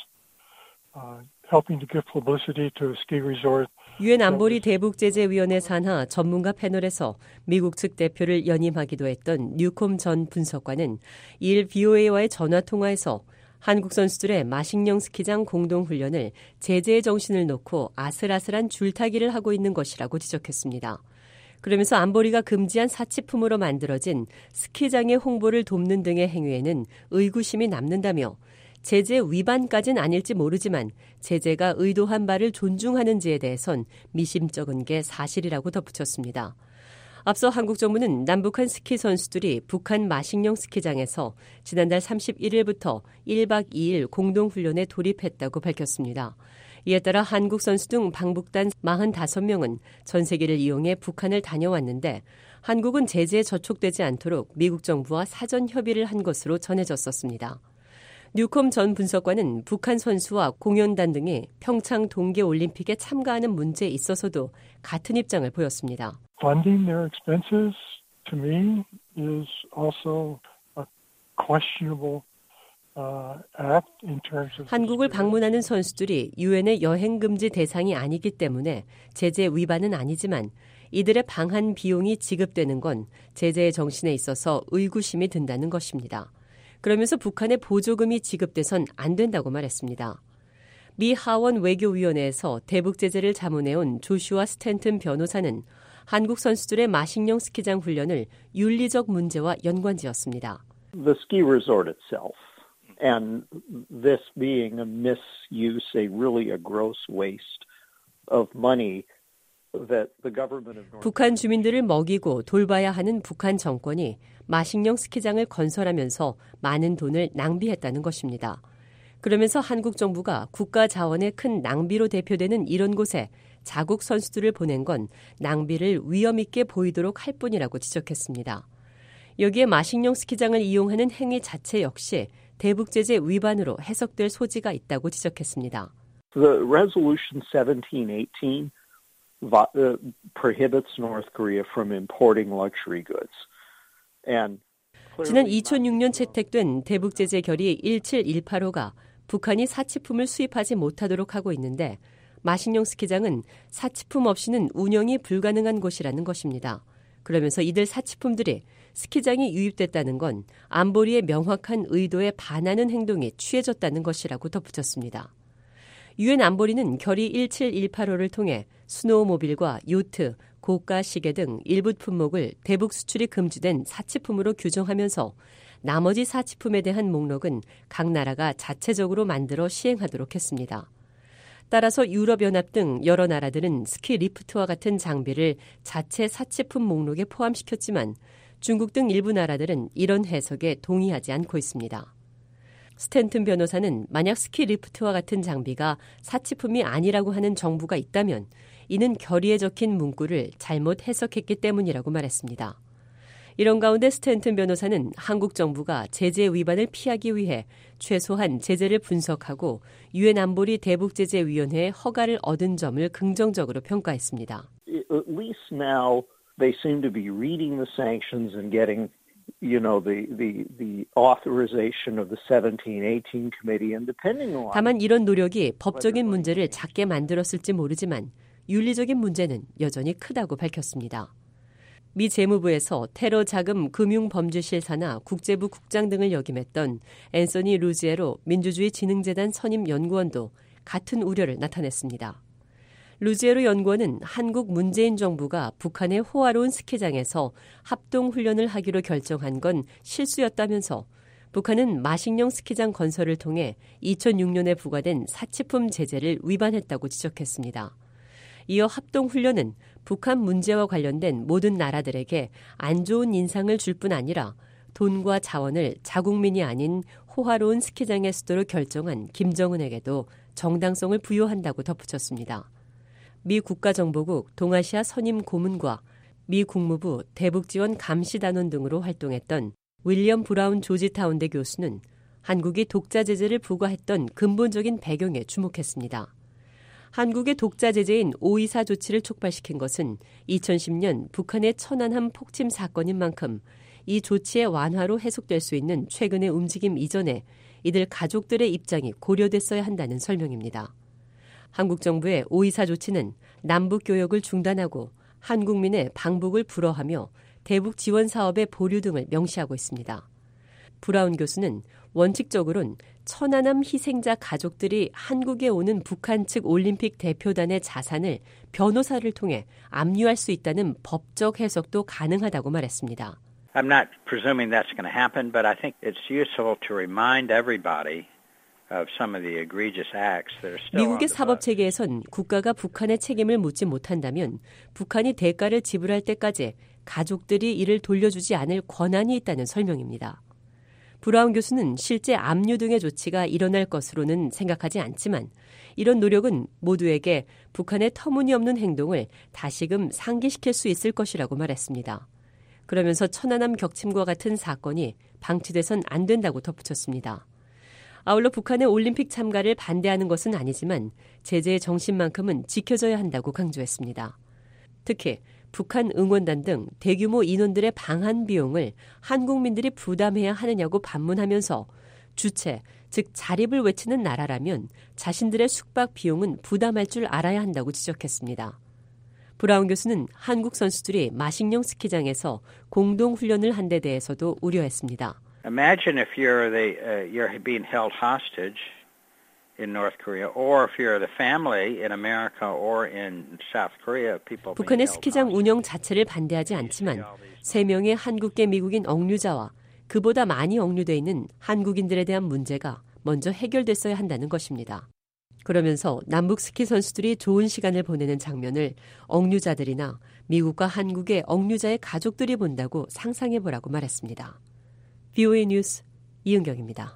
[SPEAKER 8] uh, helping to give publicity to a ski resort.
[SPEAKER 7] 유엔 안보리 대북제재위원회 산하 전문가 패널에서 미국 측 대표를 연임하기도 했던 뉴콤 전 분석관은 이일 비오에이와의 전화통화에서 한국 선수들의 마식령 스키장 공동훈련을 제재의 정신을 놓고 아슬아슬한 줄타기를 하고 있는 것이라고 지적했습니다. 그러면서 안보리가 금지한 사치품으로 만들어진 스키장의 홍보를 돕는 등의 행위에는 의구심이 남는다며 제재 위반까진 아닐지 모르지만 제재가 의도한 바를 존중하는지에 대해선 미심쩍은 게 사실이라고 덧붙였습니다. 앞서 한국 정부는 남북한 스키 선수들이 북한 마식령 스키장에서 지난달 삼십일일부터 일박 이일 공동훈련에 돌입했다고 밝혔습니다. 이에 따라 한국 선수 등 방북단 사십오 명은 전 세계를 이용해 북한을 다녀왔는데 한국은 제재에 저촉되지 않도록 미국 정부와 사전 협의를 한 것으로 전해졌었습니다. 뉴콤 전 분석관은 북한 선수와 공연단 등이 평창 동계올림픽에 참가하는 문제에 있어서도 같은 입장을 보였습니다.
[SPEAKER 8] Funding their expenses, to me, is also a questionable uh, act in terms of.
[SPEAKER 7] 한국을 방문하는 선수들이 유엔의 여행 금지 대상이 아니기 때문에 제재 위반은 아니지만 이들의 방한 비용이 지급되는 건 제재의 정신에 있어서 의구심이 든다는 것입니다. 그러면서 북한의 보조금이 지급돼선 안 된다고 말했습니다. 미 하원 외교위원회에서 대북 제재를 자문해온 조슈아 스탠튼 변호사는 한국 선수들의 마식령 스키장 훈련을 윤리적 문제와 연관지었습니다.
[SPEAKER 6] The ski resort itself, and this being a misuse, a really a gross waste of money that the government of North
[SPEAKER 7] 북한 주민들을 먹이고 돌봐야 하는 북한 정권이 마식령 스키장을 건설하면서 많은 돈을 낭비했다는 것입니다. 그러면서 한국 정부가 국가 자원의 큰 낭비로 대표되는 이런 곳에 자국 선수들을 보낸 건 낭비를 위험 있게 보이도록 할 뿐이라고 지적했습니다. 여기에 마식령 스키장을 이용하는 행위 자체 역시 대북 제재 위반으로 해석될 소지가 있다고 지적했습니다.
[SPEAKER 6] The Resolution seventeen eighteen uh, prohibits North Korea from importing luxury goods. And
[SPEAKER 7] 지난 이천육 년 채택된 대북 제재 결의 일칠일팔호가 북한이 사치품을 수입하지 못하도록 하고 있는데 마식령 스키장은 사치품 없이는 운영이 불가능한 곳이라는 것입니다. 그러면서 이들 사치품들이 스키장이 유입됐다는 건 안보리의 명확한 의도에 반하는 행동이 취해졌다는 것이라고 덧붙였습니다. 유엔 안보리는 결의 일칠일팔호를 통해 스노우모빌과 요트, 고가 시계 등 일부 품목을 대북 수출이 금지된 사치품으로 규정하면서 나머지 사치품에 대한 목록은 각 나라가 자체적으로 만들어 시행하도록 했습니다. 따라서 유럽연합 등 여러 나라들은 스키 리프트와 같은 장비를 자체 사치품 목록에 포함시켰지만 중국 등 일부 나라들은 이런 해석에 동의하지 않고 있습니다. 스탠튼 변호사는 만약 스키 리프트와 같은 장비가 사치품이 아니라고 하는 정부가 있다면 이는 결의에 적힌 문구를 잘못 해석했기 때문이라고 말했습니다. 이런 가운데 스탠튼 변호사는 한국 정부가 제재 위반을 피하기 위해 최소한 제재를 분석하고 유엔 안보리 대북제재위원회의 허가를 얻은 점을 긍정적으로 평가했습니다.
[SPEAKER 6] At least now they seem to be reading the sanctions and getting, you know, the the the authorization of the seventeen eighteen committee and depending on.
[SPEAKER 7] 다만 이런 노력이 법적인 문제를 작게 만들었을지 모르지만 윤리적인 문제는 여전히 크다고 밝혔습니다. 미 재무부에서 테러 자금 금융범죄실 산하 국제부 국장 등을 역임했던 앤서니 루지에로 민주주의진흥재단 선임 연구원도 같은 우려를 나타냈습니다. 루지에로 연구원은 한국 문재인 정부가 북한의 호화로운 스키장에서 합동훈련을 하기로 결정한 건 실수였다면서 북한은 마식령 스키장 건설을 통해 이천육 년에 부과된 사치품 제재를 위반했다고 지적했습니다. 이어 합동훈련은 북한 문제와 관련된 모든 나라들에게 안 좋은 인상을 줄 뿐 아니라 돈과 자원을 자국민이 아닌 호화로운 스키장에 쓰도록 결정한 김정은에게도 정당성을 부여한다고 덧붙였습니다. 미 국가정보국 동아시아 선임 고문과 미 국무부 대북지원 감시단원 등으로 활동했던 윌리엄 브라운 조지타운대 교수는 한국이 독자 제재를 부과했던 근본적인 배경에 주목했습니다. 한국의 독자 제재인 오이사 조치를 촉발시킨 것은 이천십 년 북한의 천안함 폭침 사건인 만큼 이 조치의 완화로 해석될 수 있는 최근의 움직임 이전에 이들 가족들의 입장이 고려됐어야 한다는 설명입니다. 한국 정부의 오이사 조치는 남북 교역을 중단하고 한국민의 방북을 불허하며 대북 지원 사업의 보류 등을 명시하고 있습니다. 브라운 교수는 원칙적으로는 천안함 희생자 가족들이 한국에 오는 북한 측 올림픽 대표단의 자산을 변호사를 통해 압류할 수 있다는 법적 해석도 가능하다고 말했습니다.
[SPEAKER 10] I'm not presuming that's going to happen, but I think it's useful to remind everybody of some of the egregious acts that are still on
[SPEAKER 7] 미국의
[SPEAKER 10] the
[SPEAKER 7] 사법 체계에선 국가가 북한의 책임을 묻지 못한다면 북한이 대가를 지불할 때까지 가족들이 이를 돌려주지 않을 권한이 있다는 설명입니다. 브라운 교수는 실제 압류 등의 조치가 일어날 것으로는 생각하지 않지만 이런 노력은 모두에게 북한의 터무니없는 행동을 다시금 상기시킬 수 있을 것이라고 말했습니다. 그러면서 천안함 격침과 같은 사건이 방치돼선 안 된다고 덧붙였습니다. 아울러 북한의 올림픽 참가를 반대하는 것은 아니지만 제재의 정신만큼은 지켜져야 한다고 강조했습니다. 특히 북한 응원단 등 대규모 인원들의 방한 비용을 한국민들이 부담해야 하느냐고 반문하면서 주체, 즉 자립을 외치는 나라라면 자신들의 숙박 비용은 부담할 줄 알아야 한다고 지적했습니다. 브라운 교수는 한국 선수들이 마식령 스키장에서 공동 훈련을 한 데 대해서도 우려했습니다.
[SPEAKER 10] Imagine if you're the uh, you're being held hostage in North Korea, or if you're the family in America or in South Korea, people.
[SPEAKER 7] 북한의 스키장 운영 자체를 반대하지 않지만 세 명의 한국계 미국인 억류자와 그보다 많이 억류돼 있는 한국인들에 대한 문제가 먼저 해결됐어야 한다는 것입니다. 그러면서 남북 스키 선수들이 좋은 시간을 보내는 장면을 억류자들이나 미국과 한국의 억류자의 가족들이 본다고 상상해보라고 말했습니다. 브이오에이 뉴스 이은경입니다.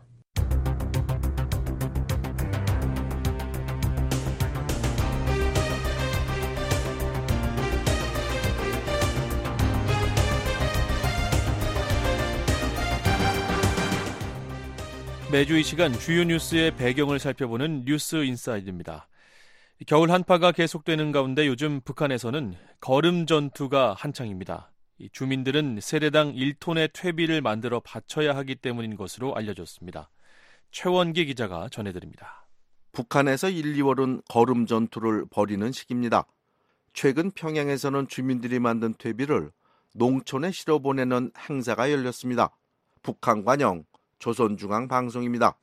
[SPEAKER 3] 매주 이 시간 주요 뉴스의 배경을 살펴보는 뉴스 인사이드입니다. 겨울 한파가 계속되는 가운데 요즘 북한에서는 거름 전투가 한창입니다. 주민들은 세대당 일 톤의 퇴비를 만들어 바쳐야 하기 때문인 것으로 알려졌습니다. 최원기 기자가 전해드립니다.
[SPEAKER 9] 북한에서 일, 이월은 거름 전투를 벌이는 시기입니다. 최근 평양에서는 주민들이 만든 퇴비를 농촌에 실어보내는 행사가 열렸습니다. 북한 관영 조선중앙방송입니다.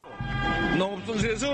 [SPEAKER 11] 농업선수에서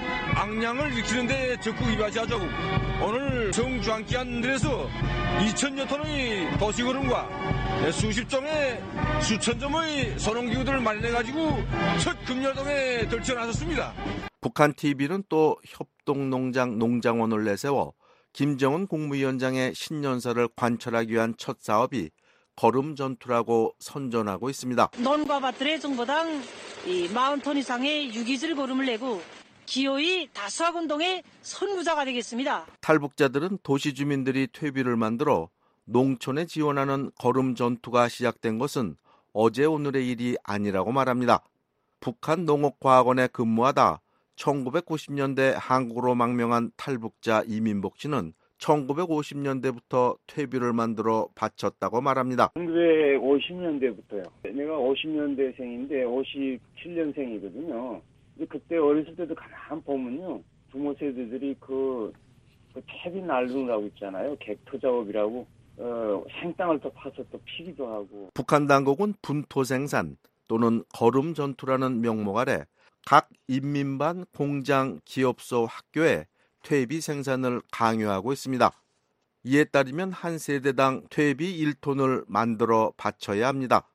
[SPEAKER 11] 악량을 익히는데 적극 임하자고 오늘 성주안기안들에서 이천여 톤의 도시거름과 수십 점의 수천 점의 선홍기구들을 마련해가지고 첫 금여동에 들쳐나섰습니다.
[SPEAKER 9] 북한 티비는 또 협동농장 농장원을 내세워 김정은 국무위원장의 신년사를 관철하기 위한 첫 사업이 거름 전투라고 선전하고 있습니다.
[SPEAKER 12] 논과 밭들의 정보당 사십 톤 이상의 유기질 거름을 내고 기어이 다수학 운동의 선구자가 되겠습니다.
[SPEAKER 9] 탈북자들은 도시 주민들이 퇴비를 만들어 농촌에 지원하는 거름 전투가 시작된 것은 어제 오늘의 일이 아니라고 말합니다. 북한 농업과학원에 근무하다 천구백구십 년대 한국으로 망명한 탈북자 이민복 씨는 천구백오십 년대부터 퇴비를 만들어 바쳤다고 말합니다.
[SPEAKER 13] 천구백오십 년대부터요. 내가 오십 년대생인데 오십칠 년생이거든요. 그때 어렸을 때도 가만 보면요. 부모 세대들이 그, 그 퇴비 날르라고 있잖아요. 객토작업이라고 어, 생땅을 또 파서 또 피기도 하고.
[SPEAKER 9] 북한 당국은 분토 생산 또는 거름 전투라는 명목 아래 각 인민반 공장, 기업소, 학교에 퇴비 생산을 강요하고 있습니다. 이에 따르면 한 세대당 퇴비 일 톤을 만들어 바쳐야 합니다.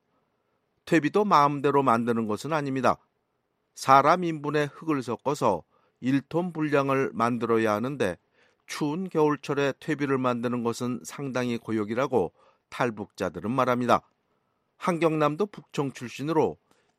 [SPEAKER 9] 퇴비도 마음대로 만드는 것은 아닙니다. 사람 인분의 흙을 섞어서 일 톤 분량을 만들어야 하는데 추운 겨울철에 퇴비를 만드는 것은 상당히 고역이라고 탈북자들은 말합니다. 한경남도 북청 출신으로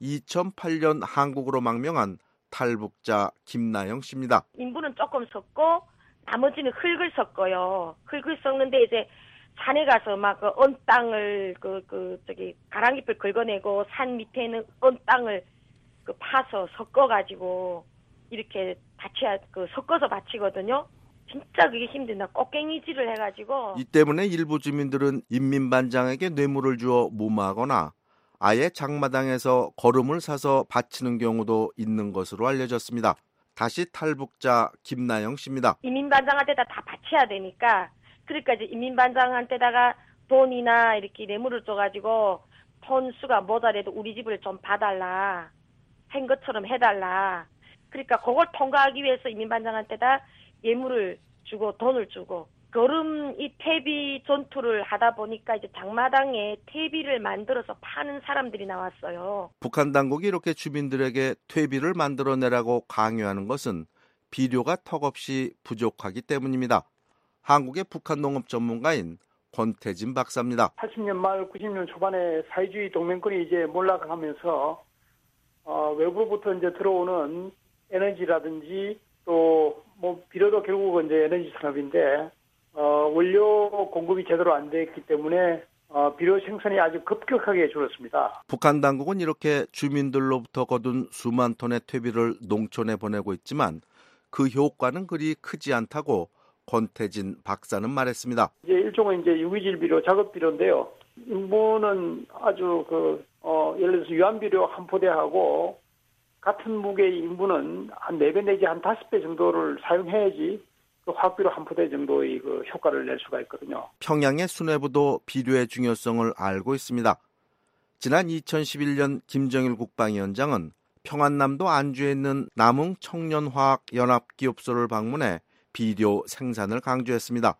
[SPEAKER 9] 이천팔 년 한국으로 망명한 탈북자 김나영 씨입니다.
[SPEAKER 14] 인분은 조금 섞고 나머지는 흙을 섞어요. 흙을 섞는데 이제 산에 가서 막 그 언 땅을 그, 그 저기 가랑잎을 긁어내고 산 밑에는 언 땅을 그 파서 섞어가지고 이렇게 바치야 그 섞어서 바치거든요. 진짜 그게 힘든다. 꽃갱이질을 해가지고.
[SPEAKER 9] 이 때문에 일부 주민들은 인민반장에게 뇌물을 주어 무마하거나 아예 장마당에서 거름을 사서 바치는 경우도 있는 것으로 알려졌습니다. 다시 탈북자 김나영 씨입니다.
[SPEAKER 14] 인민반장한테다 다 바쳐야 되니까 그러니까 이제 인민반장한테다가 돈이나 이렇게 뇌물을 줘가지고 톤 수가 모자라도 우리 집을 좀 봐달라. 한 것처럼 해달라. 그러니까 그걸 통과하기 위해서 인민반장한테다 예물을 주고 돈을 주고 거름 이 퇴비 전투를 하다 보니까 이제 장마당에 퇴비를 만들어서 파는 사람들이 나왔어요.
[SPEAKER 9] 북한 당국이 이렇게 주민들에게 퇴비를 만들어내라고 강요하는 것은 비료가 턱없이 부족하기 때문입니다. 한국의 북한 농업 전문가인 권태진 박사입니다.
[SPEAKER 16] 팔십 년 말 구십 년 초반에 사회주의 동맹권이 이제 몰락하면서 어, 외부로부터 이제 들어오는 에너지라든지 또 뭐 비료도 결국은 이제 에너지 산업인데 어, 원료 공급이 제대로 안 됐기 때문에 어, 비료 생산이 아주 급격하게 줄었습니다.
[SPEAKER 9] 북한 당국은 이렇게 주민들로부터 거둔 수만 톤의 퇴비를 농촌에 보내고 있지만 그 효과는 그리 크지 않다고 권태진 박사는 말했습니다.
[SPEAKER 16] 이제 일종의 이제 유기질 비료, 작업 비료인데요. 인분은 아주 그 어, 예를 들어서 유한 비료 한 포대하고 같은 무게의 인분은 한 네 배 내지 한 다섯 배 정도를 사용해야지 그 화학비료 한 포대 정도의 그 효과를 낼 수가 있거든요.
[SPEAKER 9] 평양의 수뇌부도 비료의 중요성을 알고 있습니다. 지난 이천십일 년 김정일 국방위원장은 평안남도 안주에 있는 남흥 청년화학연합기업소를 방문해 비료 생산을 강조했습니다.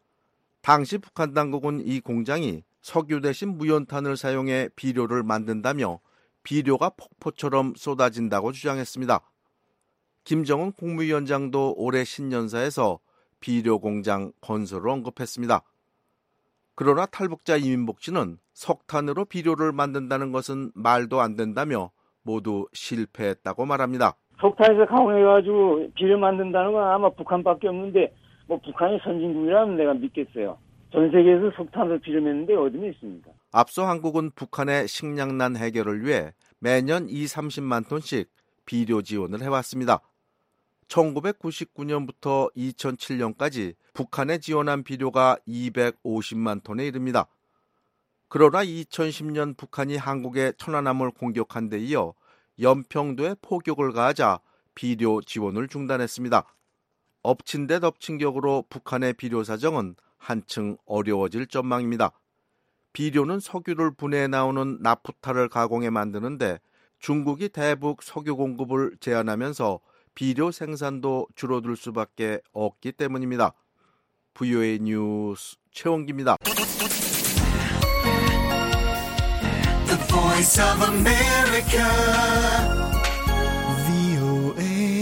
[SPEAKER 9] 당시 북한 당국은 이 공장이 석유 대신 무연탄을 사용해 비료를 만든다며 비료가 폭포처럼 쏟아진다고 주장했습니다. 김정은 국무위원장도 올해 신년사에서 비료 공장 건설을 언급했습니다. 그러나 탈북자 이민복 씨는 석탄으로 비료를 만든다는 것은 말도 안 된다며 모두 실패했다고 말합니다.
[SPEAKER 13] 석탄에서 가공해가지고 비료 만든다는 건 아마 북한밖에 없는데 뭐 북한이 선진국이라면 내가 믿겠어요. 전 세계에서 석탄으로 비료 맺는데 어디에 있습니까?
[SPEAKER 9] 앞서 한국은 북한의 식량난 해결을 위해 매년 이백삼십만 톤씩 비료 지원을 해왔습니다. 천구백구십구 년부터 이천칠 년까지 북한에 지원한 비료가 이백오십만 톤에 이릅니다. 그러나 이천십 년 북한이 한국의 천안함을 공격한 데 이어 연평도에 포격을 가하자 비료 지원을 중단했습니다. 엎친 데 덮친 격으로 북한의 비료 사정은 한층 어려워질 전망입니다. 비료는 석유를 분해해 나오는 나프타를 가공해 만드는데 중국이 대북 석유 공급을 제한하면서 비료 생산도 줄어들 수밖에 없기 때문입니다. 브이오에이 뉴스 최원기입니다.
[SPEAKER 15] The Voice of America, 브이오에이.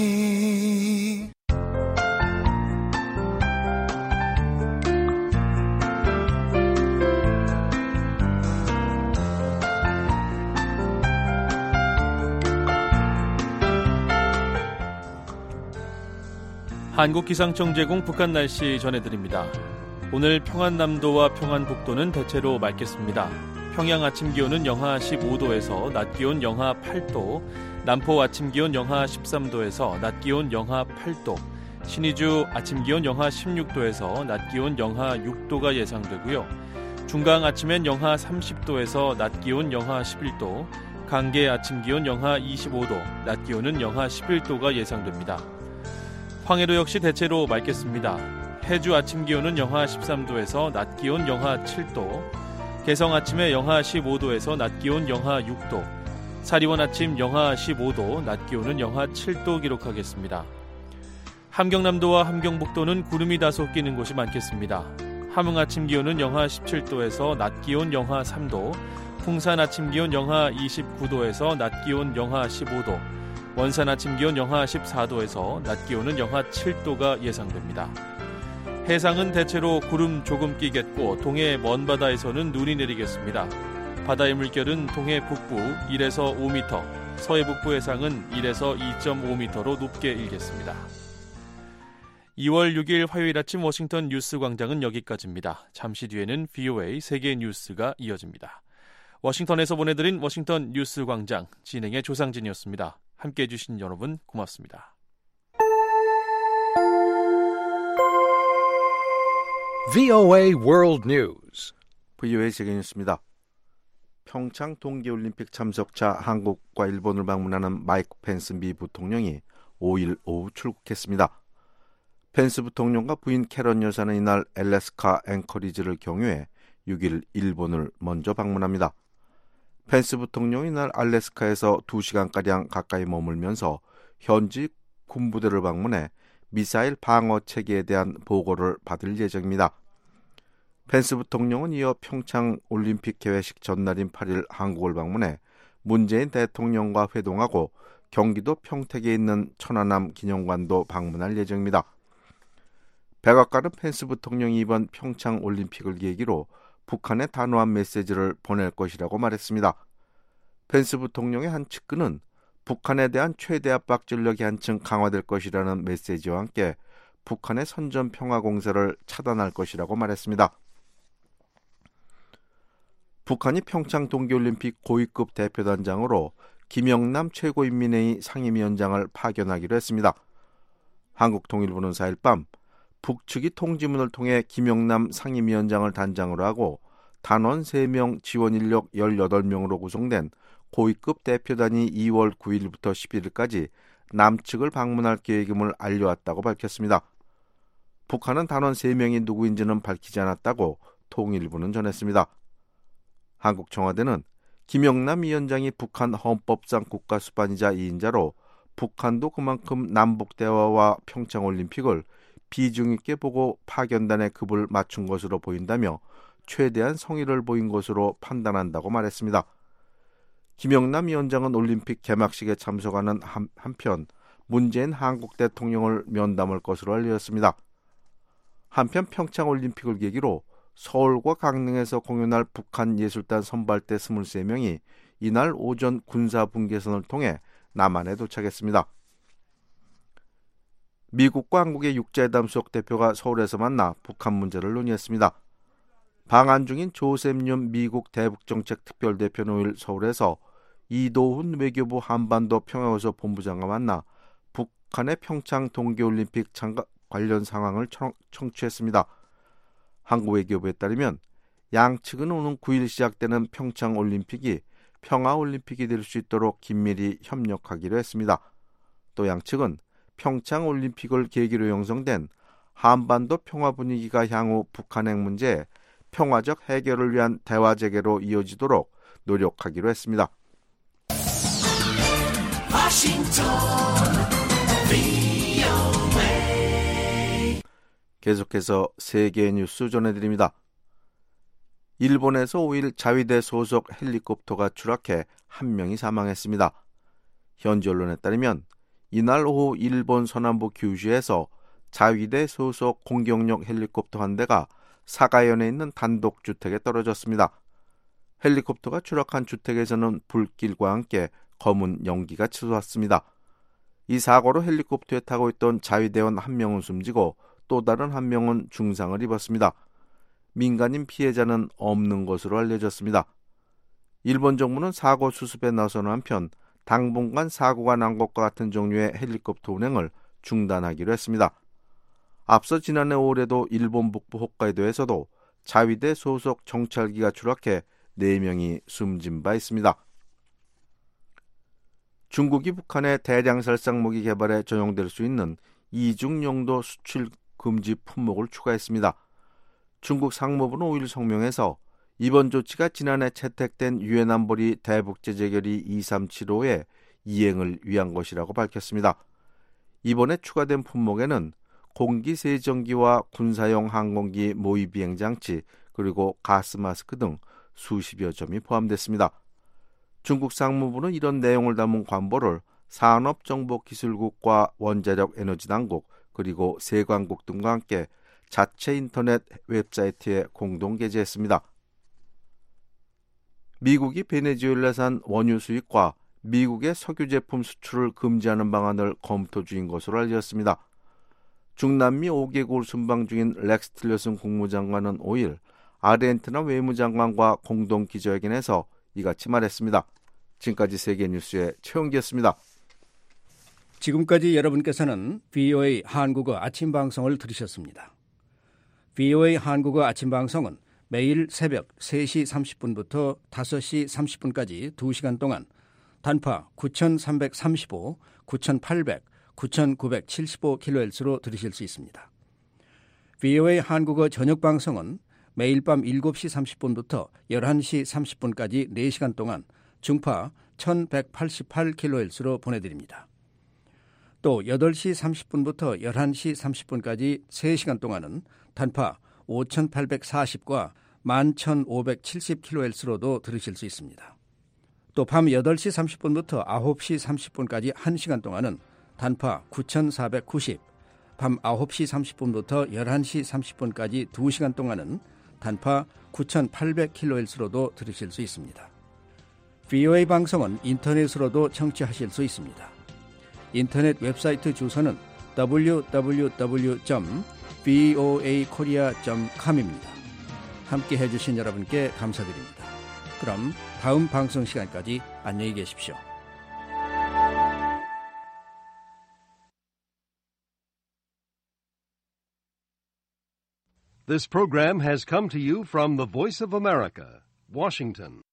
[SPEAKER 3] 한국기상청 제공 북한 날씨 전해드립니다. 오늘 평안남도와 평안북도는 대체로 맑겠습니다. 평양 아침 기온은 영하 십오 도에서 낮 기온 영하 팔 도, 남포 아침 기온 영하 십삼 도에서 낮 기온 영하 팔 도, 신의주 아침 기온 영하 십육 도에서 낮 기온 영하 육 도가 예상되고요. 중강 아침엔 영하 삼십 도에서 낮 기온 영하 십일 도, 강계 아침 기온 영하 이십오 도, 낮 기온은 영하 십일 도가 예상됩니다. 황해도 역시 대체로 맑겠습니다. 해주 아침 기온은 영하 십삼 도에서 낮 기온 영하 칠 도, 개성 아침에 영하 십오 도에서 낮 기온 영하 육 도, 사리원 아침 영하 십오 도, 낮 기온은 영하 칠 도 기록하겠습니다. 함경남도와 함경북도는 구름이 다소 끼는 곳이 많겠습니다. 함흥 아침 기온은 영하 십칠 도에서 낮 기온 영하 삼 도, 풍산 아침 기온 영하 이십구 도에서 낮 기온 영하 십오 도, 원산 아침 기온 영하 십사 도에서 낮 기온은 영하 칠 도가 예상됩니다. 해상은 대체로 구름 조금 끼겠고 동해 먼 바다에서는 눈이 내리겠습니다. 바다의 물결은 동해 북부 일에서 오 미터, 서해 북부 해상은 일에서 이 점 오 미터로 높게 일겠습니다. 이월 육일 화요일 아침 워싱턴 뉴스 광장은 여기까지입니다. 잠시 뒤에는 브이오에이 세계 뉴스가 이어집니다. 워싱턴에서 보내드린 워싱턴 뉴스 광장 진행의 조상진이었습니다. 함께해 주신 여러분 고맙습니다.
[SPEAKER 17] 브이오에이 World News.
[SPEAKER 9] 브이오에이 세계 뉴스입니다. 평창 동계올림픽 참석차 한국과 일본을 방문하는 마이크 펜스 미 부통령이 오일 오후 출국했습니다. 펜스 부통령과 부인 캐런 여사는 이날 엘래스카 앵커리지를 경유해 육일 일본을 먼저 방문합니다. 펜스 부통령이 이날 알래스카에서 두 시간가량 가까이 머물면서 현지 군부대를 방문해 미사일 방어 체계에 대한 보고를 받을 예정입니다. 펜스 부통령은 이어 평창 올림픽 개회식 전날인 팔일 한국을 방문해 문재인 대통령과 회동하고 경기도 평택에 있는 천안함 기념관도 방문할 예정입니다. 백악관은 펜스 부통령이 이번 평창 올림픽을 계기로 북한에 단호한 메시지를 보낼 것이라고 말했습니다. 펜스 부통령의 한 측근은 북한에 대한 최대 압박 전력이 한층 강화될 것이라는 메시지와 함께 북한의 선전 평화 공세를 차단할 것이라고 말했습니다. 북한이 평창 동계올림픽 고위급 대표단장으로 김영남 최고인민회의 상임위원장을 파견하기로 했습니다. 한국통일부는 사일 밤 북측이 통지문을 통해 김영남 상임위원장을 단장으로 하고 단원 세 명, 지원 인력 열여덟 명으로 구성된 고위급 대표단이 이월 구일부터 십일일까지 남측을 방문할 계획임을 알려왔다고 밝혔습니다. 북한은 단원 세 명이 누구인지는 밝히지 않았다고 통일부는 전했습니다. 한국 청와대는 김영남 위원장이 북한 헌법상 국가수반이자 이인자로 북한도 그만큼 남북대화와 평창올림픽을 비중 있게 보고 파견단의 급을 맞춘 것으로 보인다며 최대한 성의를 보인 것으로 판단한다고 말했습니다. 김영남 위원장은 올림픽 개막식에 참석하는 한, 한편 문재인 한국 대통령을 면담할 것으로 알려졌습니다. 한편 평창올림픽을 계기로 서울과 강릉에서 공연할 북한 예술단 선발대 이십삼 명이 이날 오전 군사분계선을 통해 남한에 도착했습니다. 미국과 한국의 육자회담 수석 대표가 서울에서 만나 북한 문제를 논의했습니다. 방한 중인 조셉 윤 미국 대북정책 특별대표는 오일 서울에서 이도훈 외교부 한반도 평화교섭 본부장과 만나 북한의 평창 동계올림픽 참가 관련 상황을 청취했습니다. 한국 외교부에 따르면 양측은 오는 구일 시작되는 평창올림픽이 평화올림픽이 될 수 있도록 긴밀히 협력하기로 했습니다. 또 양측은 평창올림픽을 계기로 형성된 한반도 평화 분위기가 향후 북한 핵 문제에 평화적 해결을 위한 대화 재개로 이어지도록 노력하기로 했습니다. 계속해서 세계 뉴스 전해드립니다. 일본에서 오일 자위대 소속 헬리콥터가 추락해 한 명이 사망했습니다. 현지 언론에 따르면 이날 오후 일본 서남부 규슈에서 자위대 소속 공격용 헬리콥터 한 대가 사가현에 있는 단독주택에 떨어졌습니다. 헬리콥터가 추락한 주택에서는 불길과 함께 검은 연기가 치솟았습니다. 이 사고로 헬리콥터에 타고 있던 자위대원 한 명은 숨지고 또 다른 한 명은 중상을 입었습니다. 민간인 피해자는 없는 것으로 알려졌습니다. 일본 정부는 사고 수습에 나서는 한편 당분간 사고가 난 것과 같은 종류의 헬리콥터 운행을 중단하기로 했습니다. 앞서 지난해 오월에도 일본 북부 홋카이도에서도 자위대 소속 정찰기가 추락해 네 명이 숨진 바 있습니다. 중국이 북한의 대량 살상 무기 개발에 전용될 수 있는 이중 용도 수출 금지 품목을 추가했습니다. 중국 상무부는 오일 성명에서 이번 조치가 지난해 채택된 유엔 안보리 대북제재결의 이삼칠오의 이행을 위한 것이라고 밝혔습니다. 이번에 추가된 품목에는 공기세정기와 군사용 항공기 모의비행장치 그리고 가스마스크 등 수십여 점이 포함됐습니다. 중국 상무부는 이런 내용을 담은 관보를 산업정보기술국과 원자력에너지당국 그리고 세관국 등과 함께 자체 인터넷 웹사이트에 공동 게재했습니다. 미국이 베네수엘라산 원유 수입과 미국의 석유 제품 수출을 금지하는 방안을 검토 중인 것으로 알려졌습니다. 중남미 오 개국을 순방 중인 렉스 틸러슨 국무장관은 오일 아르헨티나 외무장관과 공동 기자회견에서 이같이 말했습니다. 지금까지 세계뉴스의 최영기였습니다.
[SPEAKER 18] 지금까지 여러분께서는 브이오에이 한국어 아침 방송을 들으셨습니다. 브이오에이 한국어 아침 방송은 매일 새벽 세 시 삼십 분부터 다섯 시 삼십 분까지 두 시간 동안 단파 구천삼백삼십오, 구천팔백, 구천구백칠십오 킬로헤르츠로 들으실 수 있습니다. 브이오에이 한국어 저녁 방송은 매일 밤 일곱 시 삼십 분부터 열한 시 삼십 분까지 네 시간 동안 중파 천백팔십팔 킬로헤르츠로 보내드립니다. 또 여덟 시 삼십 분부터 열한 시 삼십 분까지 세 시간 동안은 단파 오천팔백사십과 만 천오백칠십 킬로헤르츠로도 들으실 수 있습니다. 또 밤 여덟 시 삼십 분부터 아홉 시 삼십 분까지 한 시간 동안은 단파 구천사백구십, 밤 아홉 시 삼십 분부터 열한 시 삼십 분까지 두 시간 동안은 단파 구천팔백 킬로헤르츠로도 들으실 수 있습니다. 브이오에이 방송은 인터넷으로도 청취하실 수 있습니다. 인터넷 웹사이트 주소는 더블유 더블유 더블유 점 브이오에이 코리아 점 컴입니다. 함께 해주신 여러분께 감사드립니다. 그럼 다음 방송 시간까지 안녕히 계십시오.
[SPEAKER 17] This program has come to you from the Voice of America, Washington.